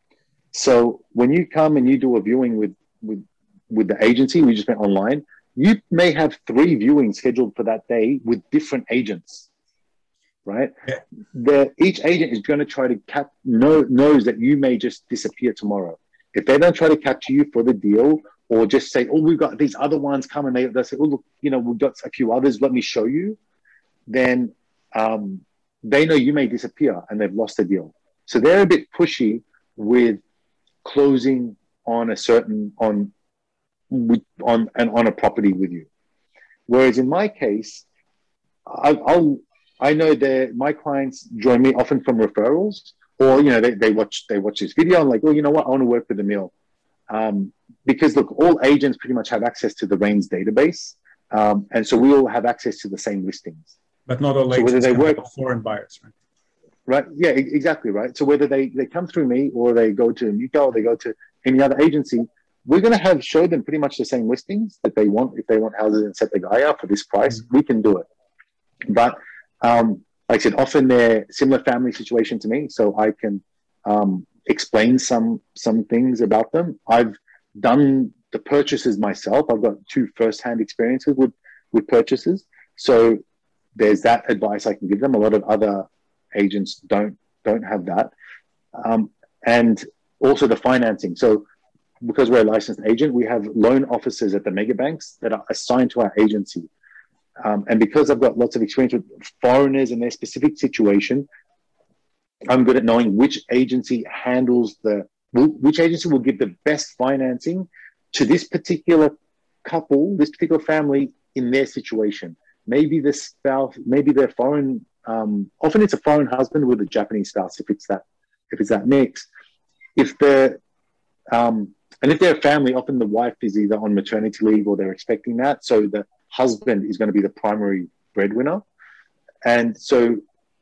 So when you come and you do a viewing with with with the agency, we just went online. You may have three viewings scheduled for that day with different agents, right? Yeah. The, each agent is going to try to cap know, knows that you may just disappear tomorrow. If they don't try to capture you for the deal, or just say, "Oh, we've got these other ones coming," they they say, "Oh, look, you know, we've got a few others. Let me show you." Then um, they know you may disappear and they've lost the deal. So they're a bit pushy with closing on a certain on with, on and on a property with you. Whereas in my case, I, I'll I know that my clients join me often from referrals, or you know they, they watch they watch this video and like, oh, you know what, I want to work with Emil. Um, because look, all agents pretty much have access to the RAINS database, um, and so we all have access to the same listings. But not all So whether agents they can work- have foreign buyers, right? Right? Yeah, e- exactly. Right. So whether they, they come through me or they go to Mika or they go to any other agency, we're going to have show them pretty much the same listings that they want. If they want houses in Setagaya for this price, Mm-hmm. we can do it. But um, like I said, often they're similar family situation to me, so I can um, explain some some things about them. I've done the purchases myself. I've got two first-hand experiences with with purchases, so there's that advice I can give them. A lot of other agents don't don't have that, um, and also the financing. So because we're a licensed agent, we have loan officers at the mega banks that are assigned to our agency. Um, and because I've got lots of experience with foreigners and their specific situation, I'm good at knowing which agency handles the, which agency will give the best financing to this particular couple, this particular family in their situation. Maybe the spouse, maybe they're foreign. Um, often it's a foreign husband with a Japanese spouse. If it's that, if it's that mix, if the, um, and if they're a family, often the wife is either on maternity leave or they're expecting that. So the husband is going to be the primary breadwinner. And so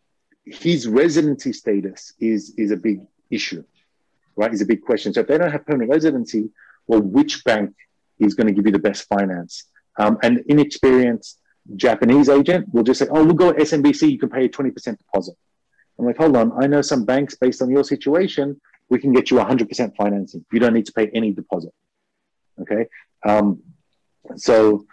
his residency status is, is a big issue, right? Is a big question. So if they don't have permanent residency, well, which bank is going to give you the best finance? Um, and inexperienced Japanese agent will just say, oh, we'll go at S M B C, you can pay a twenty percent deposit. I'm like, hold on, I know some banks based on your situation, we can get you one hundred percent financing. You don't need to pay any deposit, okay? Um, so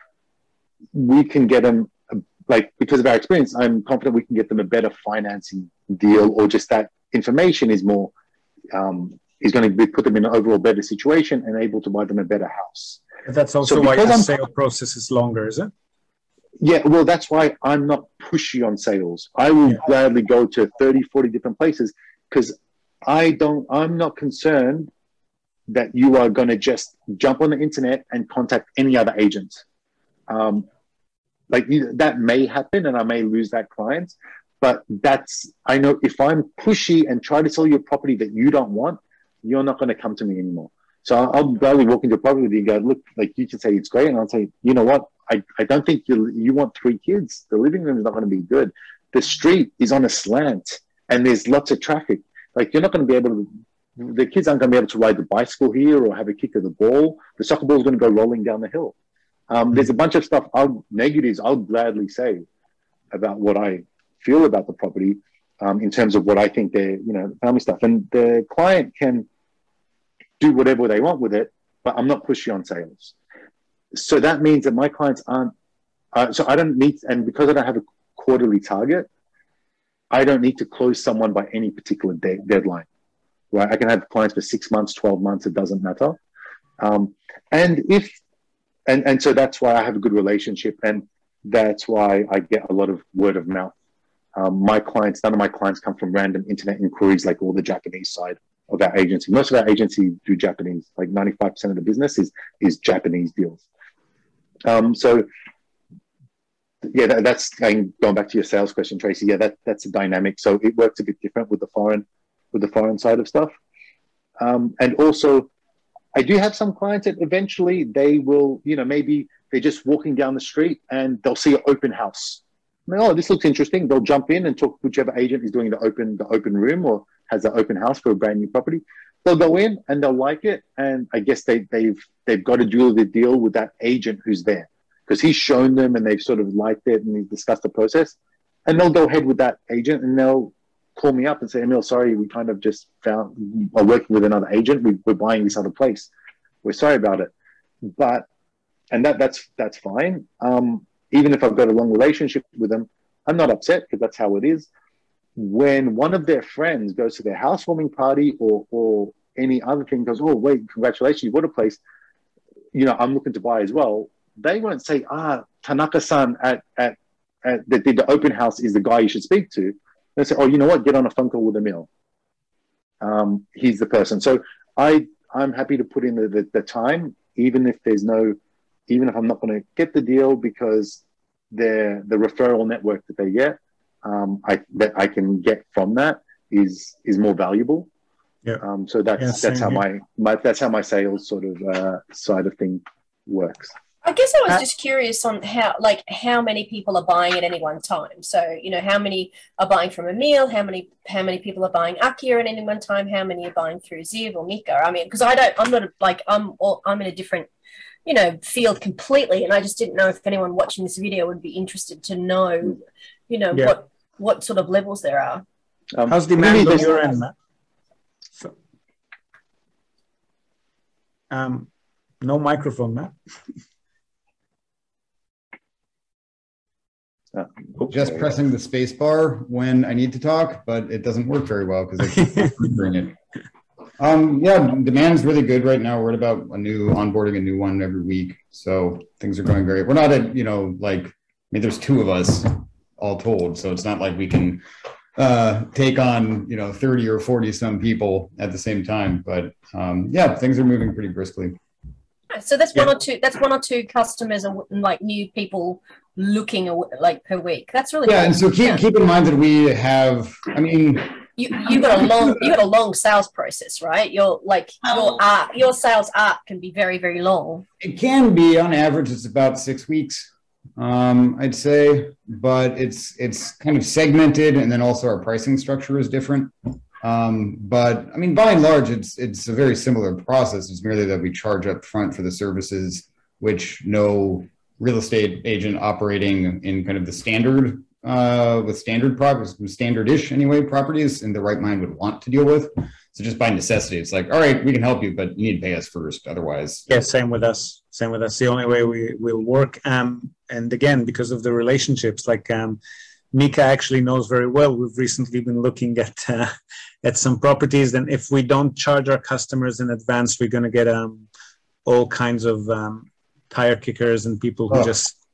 we can get them, like, because of our experience, I'm confident we can get them a better financing deal, or just that information is more, um, is going to be, put them in an overall better situation and able to buy them a better house. But that's also So why because the I'm- sale process is longer, is it? Yeah, well, that's why I'm not pushy on sales. I will yeah. gladly go to thirty, forty different places because I don't, I'm not concerned that you are going to just jump on the internet and contact any other agent. Um, like that may happen and I may lose that client, but that's, I know if I'm pushy and try to sell you a property that you don't want, you're not going to come to me anymore. So I'll, I'll gladly walk into a property with you and go, look, like you can say it's great. And I'll say, you know what? I, I don't think you you want three kids. The living room is not going to be good. The street is on a slant and there's lots of traffic. Like you're not going to be able to, the kids aren't going to be able to ride the bicycle here or have a kick of the ball. The soccer ball is going to go rolling down the hill. Um, mm-hmm. There's a bunch of stuff, I'll, negatives I'll gladly say about what I feel about the property um, in terms of what I think they're, you know, family stuff. And the client can do whatever they want with it, but I'm not pushy on sales. So that means that my clients aren't, uh, so I don't need, and because I don't have a quarterly target, I don't need to close someone by any particular de- deadline, right? I can have clients for six months, twelve months, it doesn't matter. Um, and if, and, and so that's why I have a good relationship and that's why I get a lot of word of mouth. Um, my clients, none of my clients come from random internet inquiries like all the Japanese side of our agency. Most of our agency do Japanese, like ninety-five percent of the business is, is Japanese deals. Um, so, yeah, that, that's going back to your sales question, Tracy. Yeah, that that's a dynamic. So it works a bit different with the foreign, with the foreign side of stuff. Um, and also, I do have some clients that eventually they will, you know, maybe they're just walking down the street and they'll see an open house. I mean, oh, this looks interesting. They'll jump in and talk to whichever agent is doing the open, the open room or has the open house for a brand new property. They'll go in and they'll like it. And I guess they, they've they've got to do the deal with that agent who's there because he's shown them and they've sort of liked it and he's discussed the process. And they'll go ahead with that agent and they'll call me up and say, Emil, sorry, we kind of just found, are working with another agent. We, we're buying this other place. We're sorry about it. But, and that that's that's fine. Um, even if I've got a long relationship with them, I'm not upset because that's how it is. When one of their friends goes to their housewarming party or or any other thing goes, oh, wait, congratulations, you bought a place, you know, I'm looking to buy as well. They won't say, ah, Tanaka-san at, at, at that did the open house is the guy you should speak to. They say, oh, you know what, get on a phone call with Emil. Um, he's the person. So I, I'm happy to put in the, the, the time, even if there's no, even if I'm not going to get the deal because the the referral network that they get, um, I that I can get from that is is more valuable. Yeah. Um, so that's yeah, that's how my, my that's how my sales sort of uh, side of thing works. I guess I was just curious on how, like, how many people are buying at any one time. So, you know, how many are buying from Emil? How many, how many people are buying Akio at any one time? How many are buying through Ziv or Mika? I mean, because I don't, I'm not a, like, I'm, all, I'm in a different, you know, field completely, and I just didn't know if anyone watching this video would be interested to know, you know, yeah. what what sort of levels there are. Um, How's demand on your end, Matt? So, um, no microphone, Matt. Uh, Just pressing the space bar when I need to talk, but it doesn't work very well because I keep bring it. Um, yeah, demand's really good right now. We're at about a new onboarding, a new one every week. So things are going great. We're not at, you know, like, I mean, there's two of us all told. So it's not like we can uh, take on, you know, thirty or forty some people at the same time. But um, yeah, things are moving pretty briskly. So that's yeah. one or two, that's one or two customers and like new people looking like per week. That's really yeah. cool. And so keep, yeah. keep in mind that we have, I mean, You you got a long you got a long sales process, right? Your like your arc, your sales arc can be very very long. It can be. On average, it's about six weeks, um, I'd say, but it's it's kind of segmented, and then also our pricing structure is different. Um, but I mean, by and large, it's it's a very similar process. It's merely that we charge up front for the services, which no real estate agent operating in kind of the standard. Uh, with standard properties, standard-ish anyway, properties in the right mind would want to deal with. So just by necessity, it's like, all right, we can help you, but you need to pay us first. Otherwise. Yeah, same with us. Same with us. The only way we will work. Um, and again, because of the relationships, like um, Mika actually knows very well. We've recently been looking at uh, at some properties, and if we don't charge our customers in advance, we're going to get um, all kinds of um, tire kickers and people who oh. just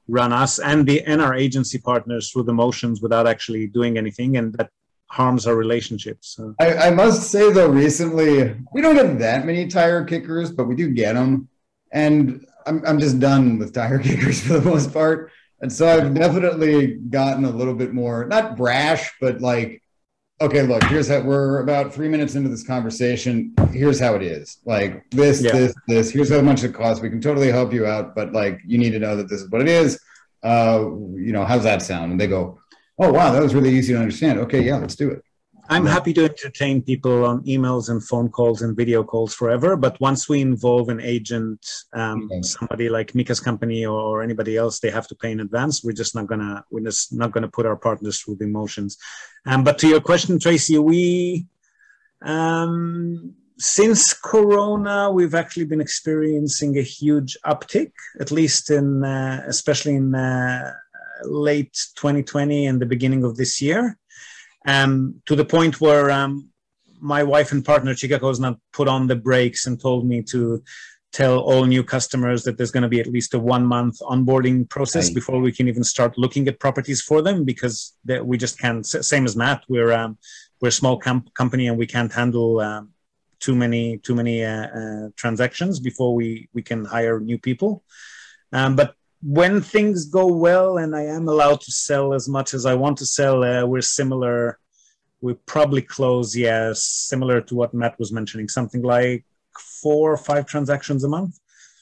run us and the and our agency partners through the motions without actually doing anything, and that harms our relationships. So. I, I must say though, recently we don't get that many tire kickers, but we do get them, and I'm I'm just done with tire kickers for the most part, and so I've definitely gotten a little bit more, not brash, but like, okay, look, here's how we're about three minutes into this conversation. Here's how it is. Like this, yeah. this, this. Here's how much it costs. We can totally help you out, but like you need to know that this is what it is. Uh, you know, how's that sound? And they go, oh, wow, that was really easy to understand. Okay, yeah, let's do it. I'm happy to entertain people on emails and phone calls and video calls forever. But once we involve an agent, um, okay. somebody like Mika's company or, or anybody else, they have to pay in advance. We're just not gonna, we're just not gonna put our partners through the motions. Um, but to your question, Tracy, we, um, since Corona, we've actually been experiencing a huge uptick, at least in, uh, especially in uh, late twenty twenty and the beginning of this year, um, to the point where um, my wife and partner, Chikako, has not put on the brakes and told me to tell all new customers that there's going to be at least a one-month onboarding process right. before we can even start looking at properties for them, because that we just can't, same as Matt, we're, um, we're a small com- company and we can't handle um, too many too many uh, uh, transactions before we, we can hire new people. Um, but when things go well and I am allowed to sell as much as I want to sell, uh, we're similar. We probably close, yes, similar to what Matt was mentioning, something like four or five transactions a month.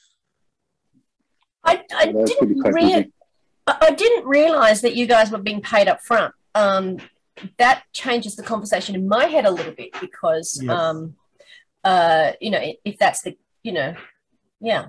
I, I, didn't, rea- I didn't realize that you guys were being paid up front. Um, that changes the conversation in my head a little bit because, yes. um, uh, you know, if that's the, you know, yeah.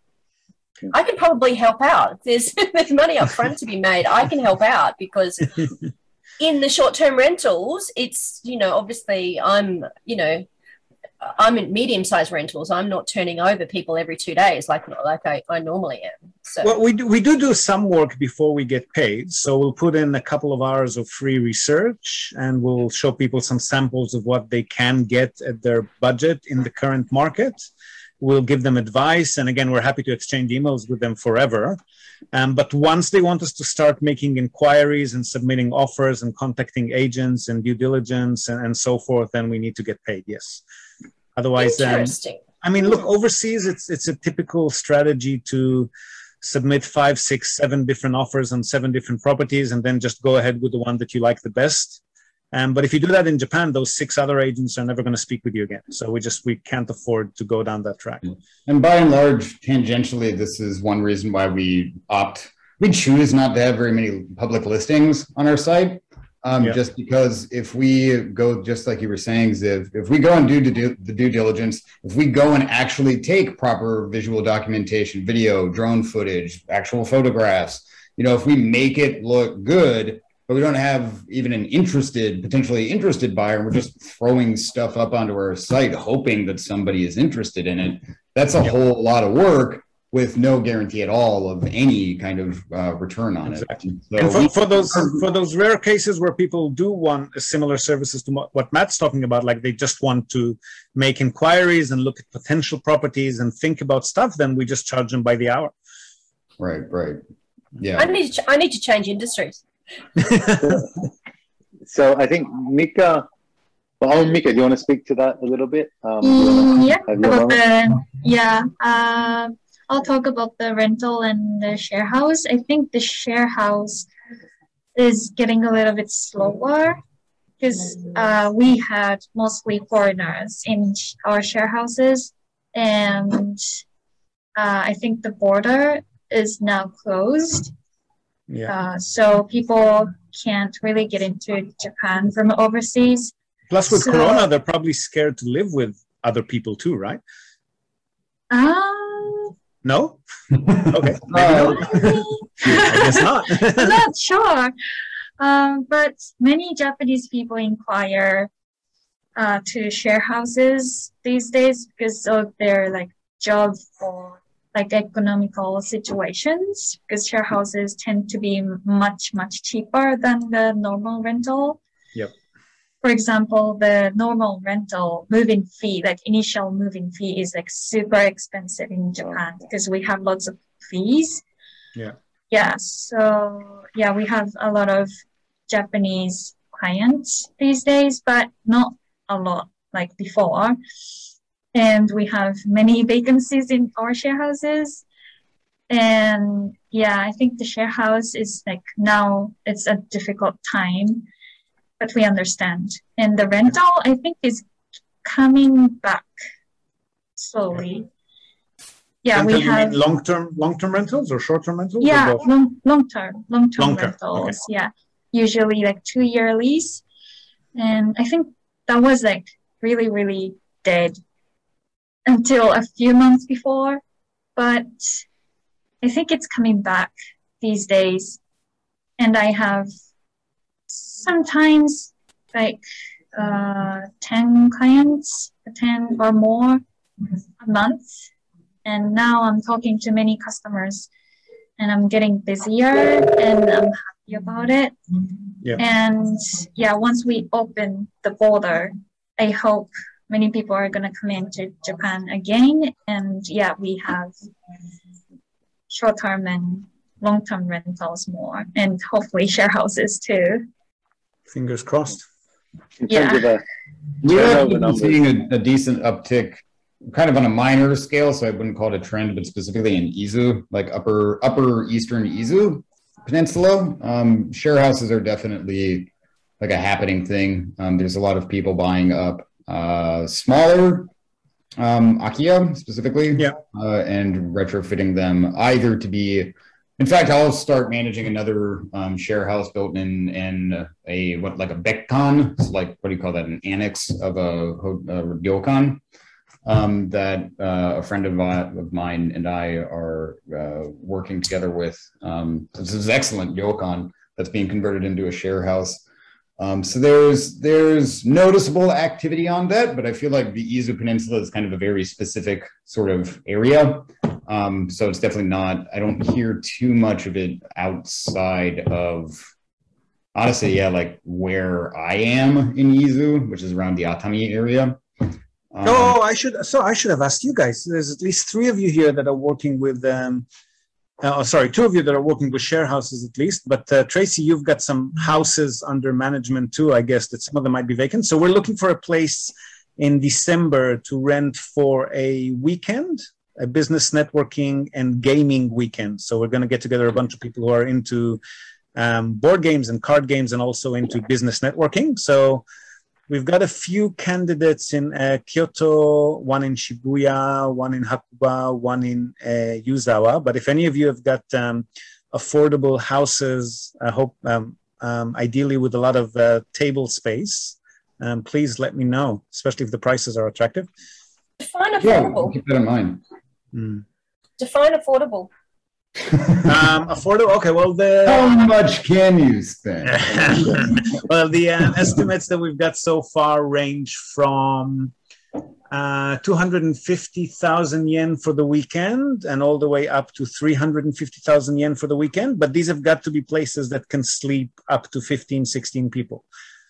I can probably help out. If there's, there's money up front to be made, I can help out because in the short-term rentals, it's, you know, obviously I'm, you know, I'm in medium-sized rentals. I'm not turning over people every two days like like I, I normally am. So. Well, we do, we do do some work before we get paid. So we'll put in a couple of hours of free research and we'll show people some samples of what they can get at their budget in the current market. We'll give them advice. And again, we're happy to exchange emails with them forever. Um, but once they want us to start making inquiries and submitting offers and contacting agents and due diligence and, and so forth, then we need to get paid, yes. Otherwise, um, I mean, look, overseas, it's it's a typical strategy to submit five, six, seven different offers on seven different properties and then just go ahead with the one that you like the best. Um, but if you do that in Japan, those six other agents are never going to speak with you again. So we just, we can't afford to go down that track. And by and large, tangentially, this is one reason why we opt, we choose not to have very many public listings on our site. Um, yeah. Just because if we go, just like you were saying, Ziv, if we go and do the due, the due diligence, if we go and actually take proper visual documentation, video, drone footage, actual photographs, you know, if we make it look good, but we don't have even an interested, potentially interested buyer, and we're just throwing stuff up onto our site, hoping that somebody is interested in it, that's a yeah. whole lot of work with no guarantee at all of any kind of uh, return on exactly. it. So and for, for those for those rare cases where people do want similar services to what Matt's talking about, like they just want to make inquiries and look at potential properties and think about stuff, then we just charge them by the hour. Right, right. Yeah. I need to, I need to change industries. So I think Mika, well, Mika, do you want to speak to that a little bit? Um, mm, yeah, about the, yeah. Uh, I'll talk about the rental and the share house. I think the share house is getting a little bit slower because uh, we had mostly foreigners in our share houses, and uh, I think the border is now closed. Yeah. Uh, so people can't really get into Japan from overseas. Plus, with so, Corona, they're probably scared to live with other people too, right? Um. No? Okay. Maybe uh, not. I guess not. I'm not sure. Um, but many Japanese people inquire uh, to share houses these days because of their like job or like economical situations, because share houses tend to be much, much cheaper than the normal rental. Yep. For example, the normal rental moving fee, like initial moving fee is like super expensive in Japan because we have lots of fees. Yeah. Yeah, so yeah, we have a lot of Japanese clients these days, but not a lot like before. And we have many vacancies in our share houses. And yeah, I think the share house is like now it's a difficult time, but we understand. And the rental, I think, is coming back slowly. Yeah, Rental, we you have mean long-term long-term rentals or short-term rentals? yeah Or both? long long term long term Long-term, rentals. okay. Yeah, usually like two year lease, and I think that was like really really dead until a few months before, but I think it's coming back these days. And I have sometimes like uh, ten clients, ten or more a month. And now I'm talking to many customers and I'm getting busier and I'm happy about it. Yeah. And yeah, once we open the border, I hope many people are going to come into Japan again. And yeah, we have short-term and long-term rentals more, and hopefully share houses too. Fingers crossed. In terms Yeah. of a We have turnover been numbers, seeing a, a decent uptick, kind of on a minor scale, so I wouldn't call it a trend, but specifically in Izu, like upper upper eastern Izu Peninsula. Um, share houses are definitely like a happening thing. Um, there's a lot of people buying up uh, smaller um, Akiya specifically, Yeah. uh, and retrofitting them either to be. In fact, I'll start managing another um, share house built in in a what like a bekkan. It's like what do you call that? An annex of a, a ryokan. Um, that uh, a friend of, uh, of mine and I are uh, working together with. Um, this is excellent ryokan that's being converted into a share house. Um, so there's there's noticeable activity on that, but I feel like the Izu Peninsula is kind of a very specific sort of area. Um, so it's definitely not, I don't hear too much of it outside of, honestly, yeah, like where I am in Izu, which is around the Atami area. Um, Oh, I should. So I should have asked you guys. There's at least three of you here that are working with. Um, uh, oh, sorry, two of you that are working with share houses at least. But uh, Tracy, you've got some houses under management too. I guess that some of them might be vacant. So we're looking for a place in December to rent for a weekend, a business networking and gaming weekend. So we're going to get together a bunch of people who are into um, board games and card games and also into business networking. So we've got a few candidates in uh, Kyoto, one in Shibuya, one in Hakuba, one in uh, Yuzawa. But if any of you have got um, affordable houses, I hope um, um, ideally with a lot of uh, table space, um, please let me know, especially if the prices are attractive. Define yeah, affordable. keep that in mind. Mm. Define affordable. um, affordable. Okay, well the How much can you spend? well the uh, estimates that we've got so far range from uh, two hundred fifty thousand yen for the weekend and all the way up to three hundred fifty thousand yen for the weekend. But these have got to be places that can sleep up to fifteen, sixteen people.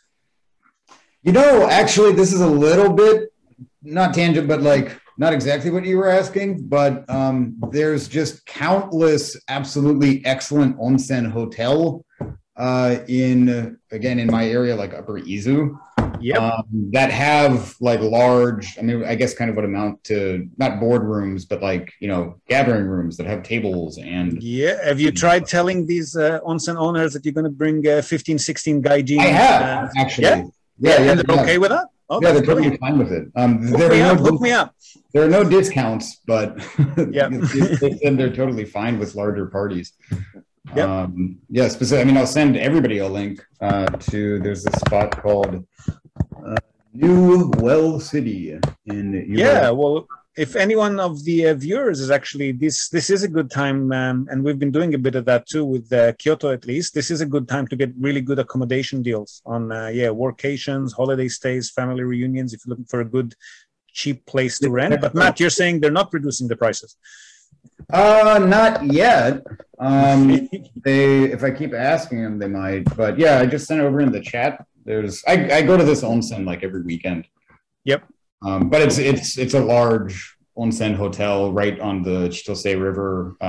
You know, actually, this is a little bit not tangent, but like not exactly what you were asking. But um, there's just countless absolutely excellent onsen hotel uh, in again in my area, like Upper Izu, Yep. um, that have like large. I mean, I guess kind of what amount to not boardrooms, but like you know gathering rooms that have tables and. Yeah. Have you tried telling these uh, onsen owners that you're going to bring uh, fifteen, sixteen gaijin? I have uh, actually. yeah? Yeah, yeah, and they're yeah. okay with that? Oh, Yeah, that's they're totally brilliant. fine with it. Um, Hook there me are up, no hook me up. there are no discounts, but Yeah. they said they're totally fine with larger parties. Yep. Um, yeah, specific. I mean, I'll send everybody a link uh, to. There's a spot called uh, New Well City in. Yeah, well, if anyone of the uh, viewers is actually this, this is a good time, um, and we've been doing a bit of that too with uh, Kyoto. At least this is a good time to get really good accommodation deals on, uh, yeah, workations, holiday stays, family reunions. If you're looking for a good, cheap place to rent. But Matt, you're saying they're not reducing the prices. Uh, not yet. Um, they, if I keep asking them, they might. But yeah, I just sent it over in the chat. There's, I, I go to this onsen like every weekend. Yep. Um, but it's it's it's a large onsen hotel right on the Chitose River. Um,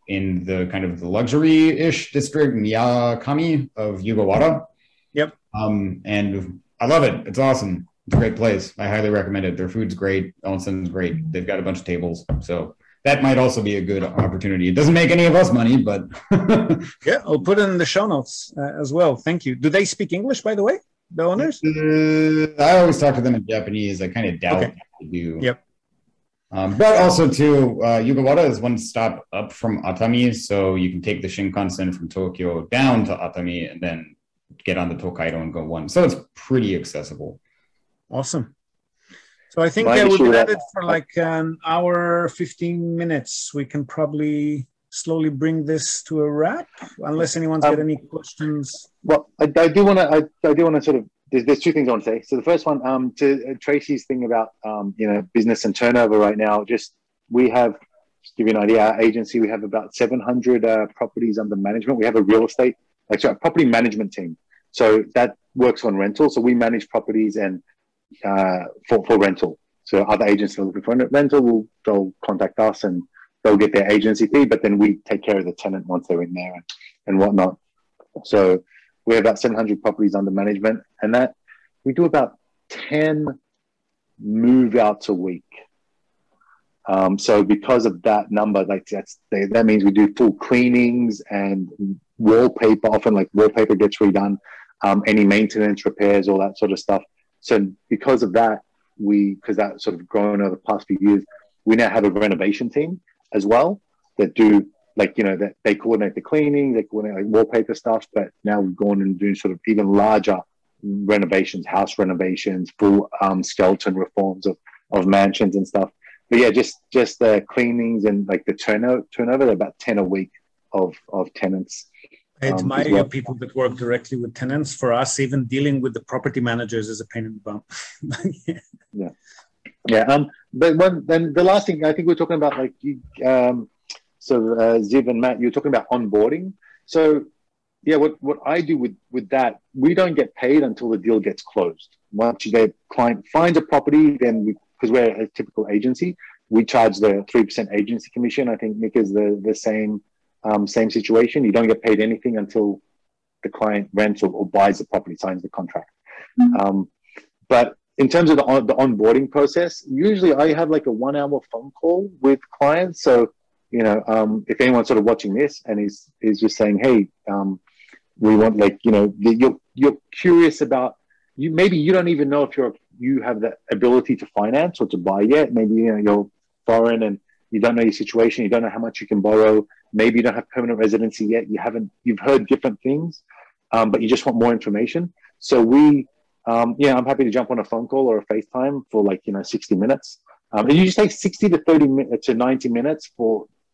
in the kind of the luxury-ish district, Miyakami of Yugawara. Yep. Um, and I love it. It's awesome. It's a great place. I highly recommend it. Their food's great. Onsen's great. They've got a bunch of tables. So that might also be a good opportunity. It doesn't make any of us money, but... Yeah, I'll put it in the show notes uh, as well. Thank you. Do they speak English, by the way, the owners? Uh, I always talk to them in Japanese. I kind of doubt Okay. they do. Yep. Um, but also, too, uh, Yugawara is one stop up from Atami, so you can take the Shinkansen from Tokyo down to Atami and then get on the Tokaido and go one. So it's pretty accessible. Awesome. So I think My that we've issue been with at that- it for like an hour, fifteen minutes. We can probably slowly bring this to a wrap, unless anyone's Um, got any questions. Well, I, I do want to. I, I do want to sort of. There's, there's two things I want to say. So the first one, um, to uh, Tracy's thing about um, you know, business and turnover right now. Just we have, just to give you an idea, our agency we have about seven hundred uh, properties under management. We have a real estate, like sorry, property management team. So that works on rental. So we manage properties and uh, for for rental. So other agents are looking for rental, will they'll contact us and they'll get their agency fee, but then we take care of the tenant once they're in there and, and whatnot. So we have about seven hundred properties under management, and that we do about ten move outs a week. Um, so because of that number, like that's that means we do full cleanings and wallpaper. Often, like wallpaper gets redone, um, any maintenance, repairs, all that sort of stuff. So because of that, we because that sort of grown over the past few years, we now have a renovation team as well that do. Like, you know, that they coordinate the cleaning, they coordinate like wallpaper stuff, but now we've gone and doing sort of even larger renovations, house renovations, full um, skeleton reforms of, of mansions and stuff. But yeah, just just the cleanings and like the turnover, turnover, about ten a week of, of tenants. I um, admire as well. people that work directly with tenants. For us, even dealing with the property managers is a pain in the bum. Yeah. Yeah. Yeah. Um, but one, then the last thing I think we're talking about, like, you, um, So uh, Ziv and Matt, you're talking about onboarding. So yeah, what, what I do with, with that, we don't get paid until the deal gets closed. Once the client finds a property, then we, because we're a typical agency, we charge the three percent agency commission. I think Nick is the, the same, um, same situation. You don't get paid anything until the client rents or, or buys the property, signs the contract. Mm-hmm. Um, but in terms of the, on, the onboarding process, usually I have like a one hour phone call with clients. So you know, um, if anyone's sort of watching this and is is just saying, hey, um, we want like, you know, you're you're curious about you. Maybe you don't even know if you're you have the ability to finance or to buy yet. Maybe you know you're foreign and you don't know your situation. You don't know how much you can borrow. Maybe you don't have permanent residency yet. You haven't. You've heard different things, um, but you just want more information. So we, um, yeah, I'm happy to jump on a phone call or a FaceTime for like you know sixty minutes. Um, and you just take sixty to thirty minutes to ninety minutes for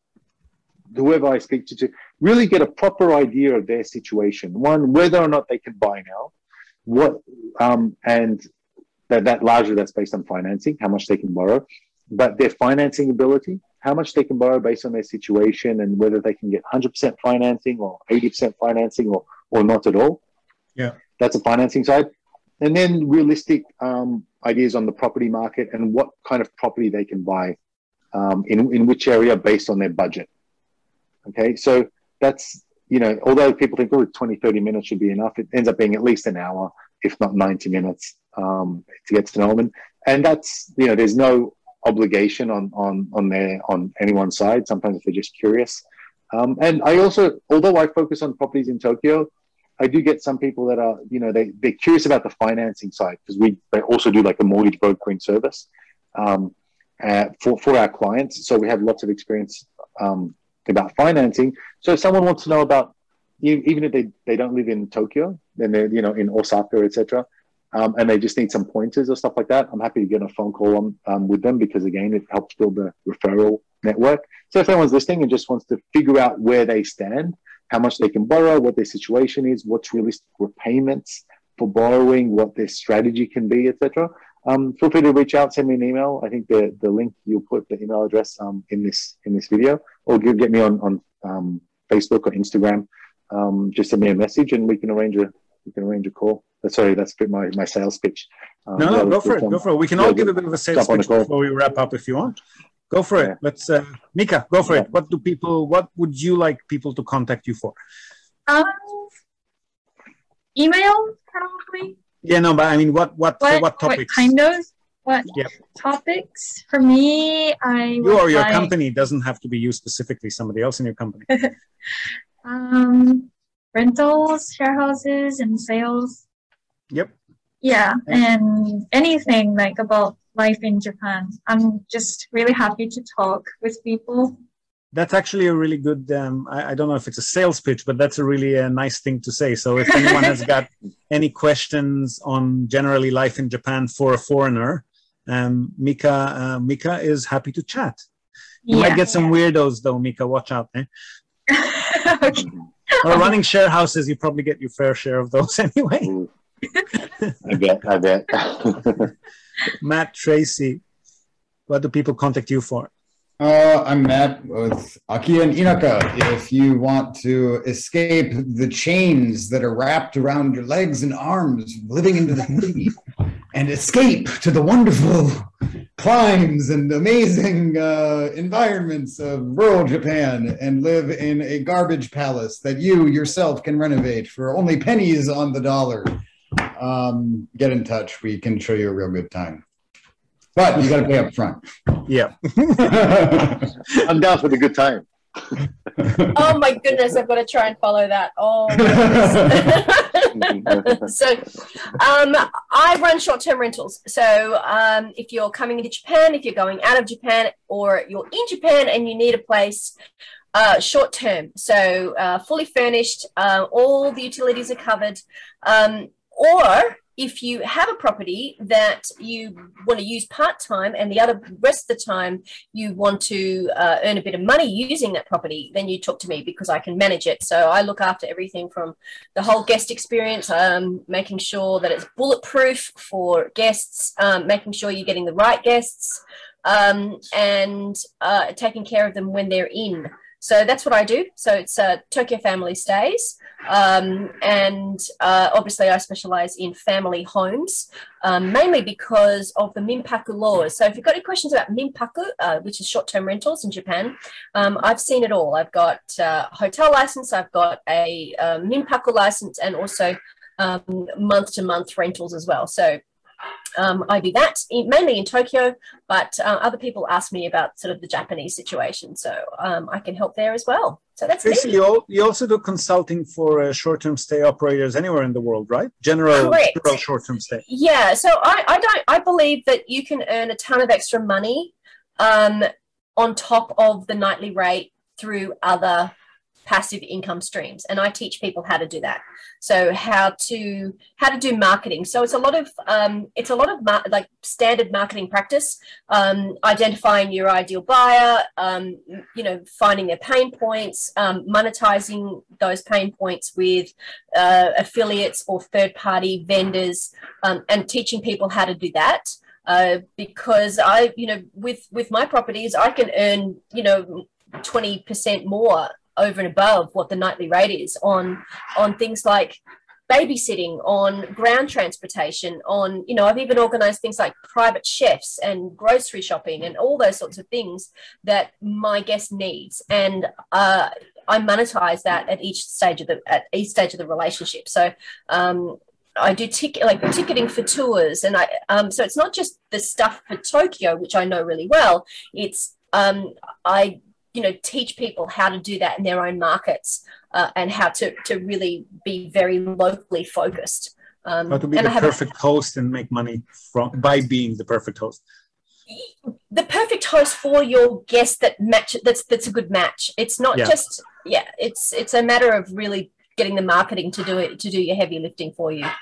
whoever I speak to, to really get a proper idea of their situation. One, whether or not they can buy now, what, um, and that, that largely that's based on financing, how much they can borrow, but their financing ability, how much they can borrow based on their situation and whether they can get one hundred percent financing or eighty percent financing or, or not at all. Yeah. That's the financing side. And then realistic um, ideas on the property market and what kind of property they can buy um, in, in which area based on their budget. Okay, so that's, you know, although people think, oh, twenty, thirty minutes should be enough, it ends up being at least an hour, if not ninety minutes um, to get to know them. And that's, you know, there's no obligation on, on, on their, on anyone's side. Sometimes if they're just curious. Um, and I also, although I focus on properties in Tokyo, I do get some people that are, you know, they, they're curious about the financing side because we they also do like a mortgage brokering service um, uh, for, for our clients. So we have lots of experience um, about financing. So if someone wants to know about, even if they, they don't live in Tokyo, then they're, you know, in Osaka, et cetera, um, and they just need some pointers or stuff like that, I'm happy to get a phone call on, um, with them because, again, it helps build the referral network. So if anyone's listening and just wants to figure out where they stand, how much they can borrow, what their situation is, what's realistic repayments for borrowing, what their strategy can be, et cetera, Um, feel free to reach out, send me an email. I think the, the link, you'll put the email address um, in this in this video, or get, get me on, on um, Facebook or Instagram. Um, just send me a message and we can arrange a we can arrange a call. Sorry, that's my, my sales pitch. Um, no, no, yeah, go for it. um, Go for it. We can yeah, all give a bit of a sales pitch before we wrap up if you want. Go for Yeah. it. Let's, uh, Mika, go for Yeah. it. What do people, what would you like people to contact you for? Um, email probably. Yeah, no, but I mean, what, what, for What, what what topics? kind of what Yeah. topics? For me, I You would or your like, company, doesn't have to be you specifically, somebody else in your company. um rentals, share houses, and sales. Yep. Yeah, Yeah. and anything like about life in Japan. I'm just really happy to talk with people. That's actually a really good, um, I, I don't know if it's a sales pitch, but that's a really uh, nice thing to say. So if anyone has got any questions on generally life in Japan for a foreigner, um, Mika, uh, Mika is happy to chat. You Yeah. might get some weirdos though, Mika, watch out. Eh? Okay. Or running share houses, you probably get your fair share of those anyway. Ooh. I bet. I bet. Matt, Tracy, what do people contact you for? Uh, I'm Matt with Aki and Inaka. If you want to escape the chains that are wrapped around your legs and arms, living into the city, and escape to the wonderful climes and amazing uh, environments of rural Japan, and live in a garbage palace that you yourself can renovate for only pennies on the dollar, um, get in touch. We can show you a real good time. But you got to pay up front. Yeah. I'm down for the good time. Oh my goodness, I've got to try and follow that. Oh my goodness. So um, I run short-term rentals. So um, if you're coming into Japan, if you're going out of Japan, or you're in Japan and you need a place uh, short-term, so uh, fully furnished, uh, all the utilities are covered, um, or if you have a property that you want to use part-time and the other rest of the time you want to uh, earn a bit of money using that property, then you talk to me because I can manage it. So I look after everything from the whole guest experience, um, making sure that it's bulletproof for guests, um, making sure you're getting the right guests, um, and uh, taking care of them when they're in. So that's what I do. So it's uh, Tokyo Family Stays. Um, and uh, obviously I specialize in family homes, um, mainly because of the Minpaku laws. So if you've got any questions about Minpaku, uh, which is short-term rentals in Japan, um, I've seen it all. I've got uh, a hotel license, I've got a um, Minpaku license, and also um, month-to-month rentals as well. So Um, I do that in, mainly in Tokyo, but uh, other people ask me about sort of the Japanese situation, so um, I can help there as well. So that's Tracy, me. you, al- you also do consulting for uh, short-term stay operators anywhere in the world, right? General, Correct. general short-term stay. Yeah, so I, I don't I believe that you can earn a ton of extra money um, on top of the nightly rate through other passive income streams, and I teach people how to do that. So how to how to do marketing. So it's a lot of um, it's a lot of mar- like standard marketing practice, um, identifying your ideal buyer, um, you know, finding their pain points, um, monetizing those pain points with uh, affiliates or third party vendors, um, and teaching people how to do that. Uh, because I, you know, with with my properties, I can earn, you know, twenty percent more over and above what the nightly rate is on on things like babysitting, on ground transportation, on, you know, I've even organized things like private chefs and grocery shopping and all those sorts of things that my guest needs, and uh, I monetize that at each stage of the at each stage of the relationship. So um, I do ticket like ticketing for tours, and I um, so it's not just the stuff for Tokyo, which I know really well. It's um, I you know, teach people how to do that in their own markets, uh, and how to, to really be very locally focused. Um, How to be and the I have perfect host and make money from by being the perfect host. the perfect host for your guest that match. That's that's a good match. It's not Yeah. just yeah. It's it's a matter of really getting the marketing to do it to do your heavy lifting for you.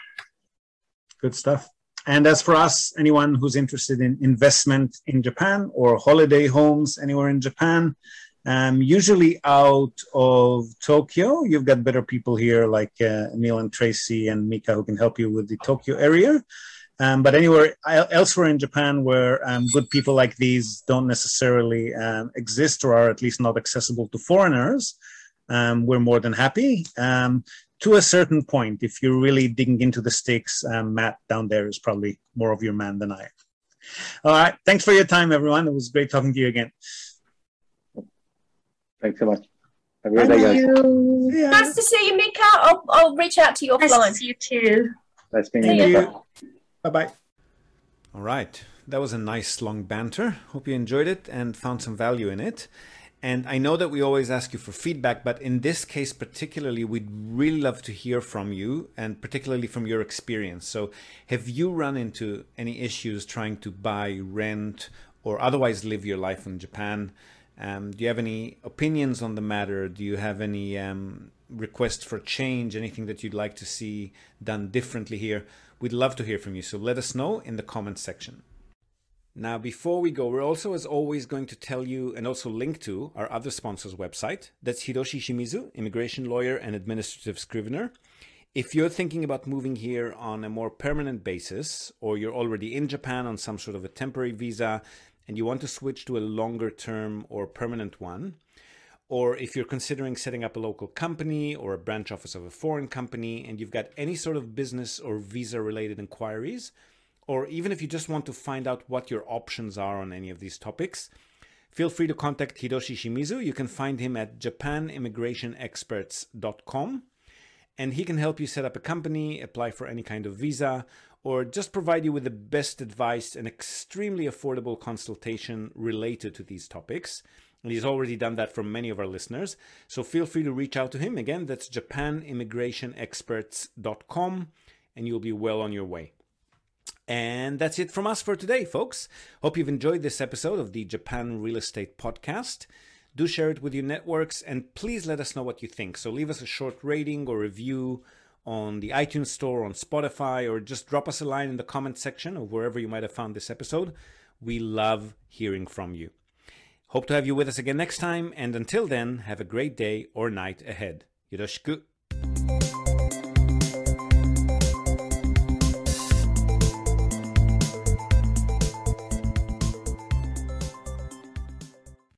Good stuff. And as for us, anyone who's interested in investment in Japan or holiday homes anywhere in Japan, um, usually out of Tokyo, you've got better people here like uh, Neil and Tracy and Mika who can help you with the Tokyo area. Um, but anywhere elsewhere in Japan where um, good people like these don't necessarily um, exist, or are at least not accessible to foreigners, um, we're more than happy. Um, To a certain point, if you're really digging into the sticks, um, Matt down there is probably more of your man than I am. All right. Thanks for your time, everyone. It was great talking to you again. Thanks so much. Have a great day, guys. You. Yeah. Nice to see you, Mika. I'll, I'll reach out to you Nice offline. to see you too. Nice See meeting ya. you. Bye-bye. All right. That was a nice long banter. Hope you enjoyed it and found some value in it. And I know that we always ask you for feedback, but in this case particularly, we'd really love to hear from you, and particularly from your experience. So have you run into any issues trying to buy, rent, or otherwise live your life in Japan? Um, do you have any opinions on the matter? Do you have any um, requests for change, anything that you'd like to see done differently here? We'd love to hear from you. So let us know in the comments section. Now, before we go, we're also, as always, going to tell you and also link to our other sponsor's website. That's Hiroshi Shimizu, immigration lawyer and administrative scrivener. If you're thinking about moving here on a more permanent basis, or you're already in Japan on some sort of a temporary visa and you want to switch to a longer term or permanent one, or if you're considering setting up a local company or a branch office of a foreign company and you've got any sort of business or visa related inquiries, or even if you just want to find out what your options are on any of these topics, feel free to contact Hiroshi Shimizu. You can find him at japan immigration experts dot com, and he can help you set up a company, apply for any kind of visa, or just provide you with the best advice and extremely affordable consultation related to these topics. And he's already done that for many of our listeners. So feel free to reach out to him. Again, that's japan immigration experts dot com, and you'll be well on your way. And that's it from us for today, folks. Hope you've enjoyed this episode of the Japan Real Estate Podcast. Do share it with your networks, and please let us know what you think. So leave us a short rating or review on the iTunes Store, on Spotify, or just drop us a line in the comment section or wherever you might have found this episode. We love hearing from you. Hope to have you with us again next time, and until then, have a great day or night ahead. Yoroshiku.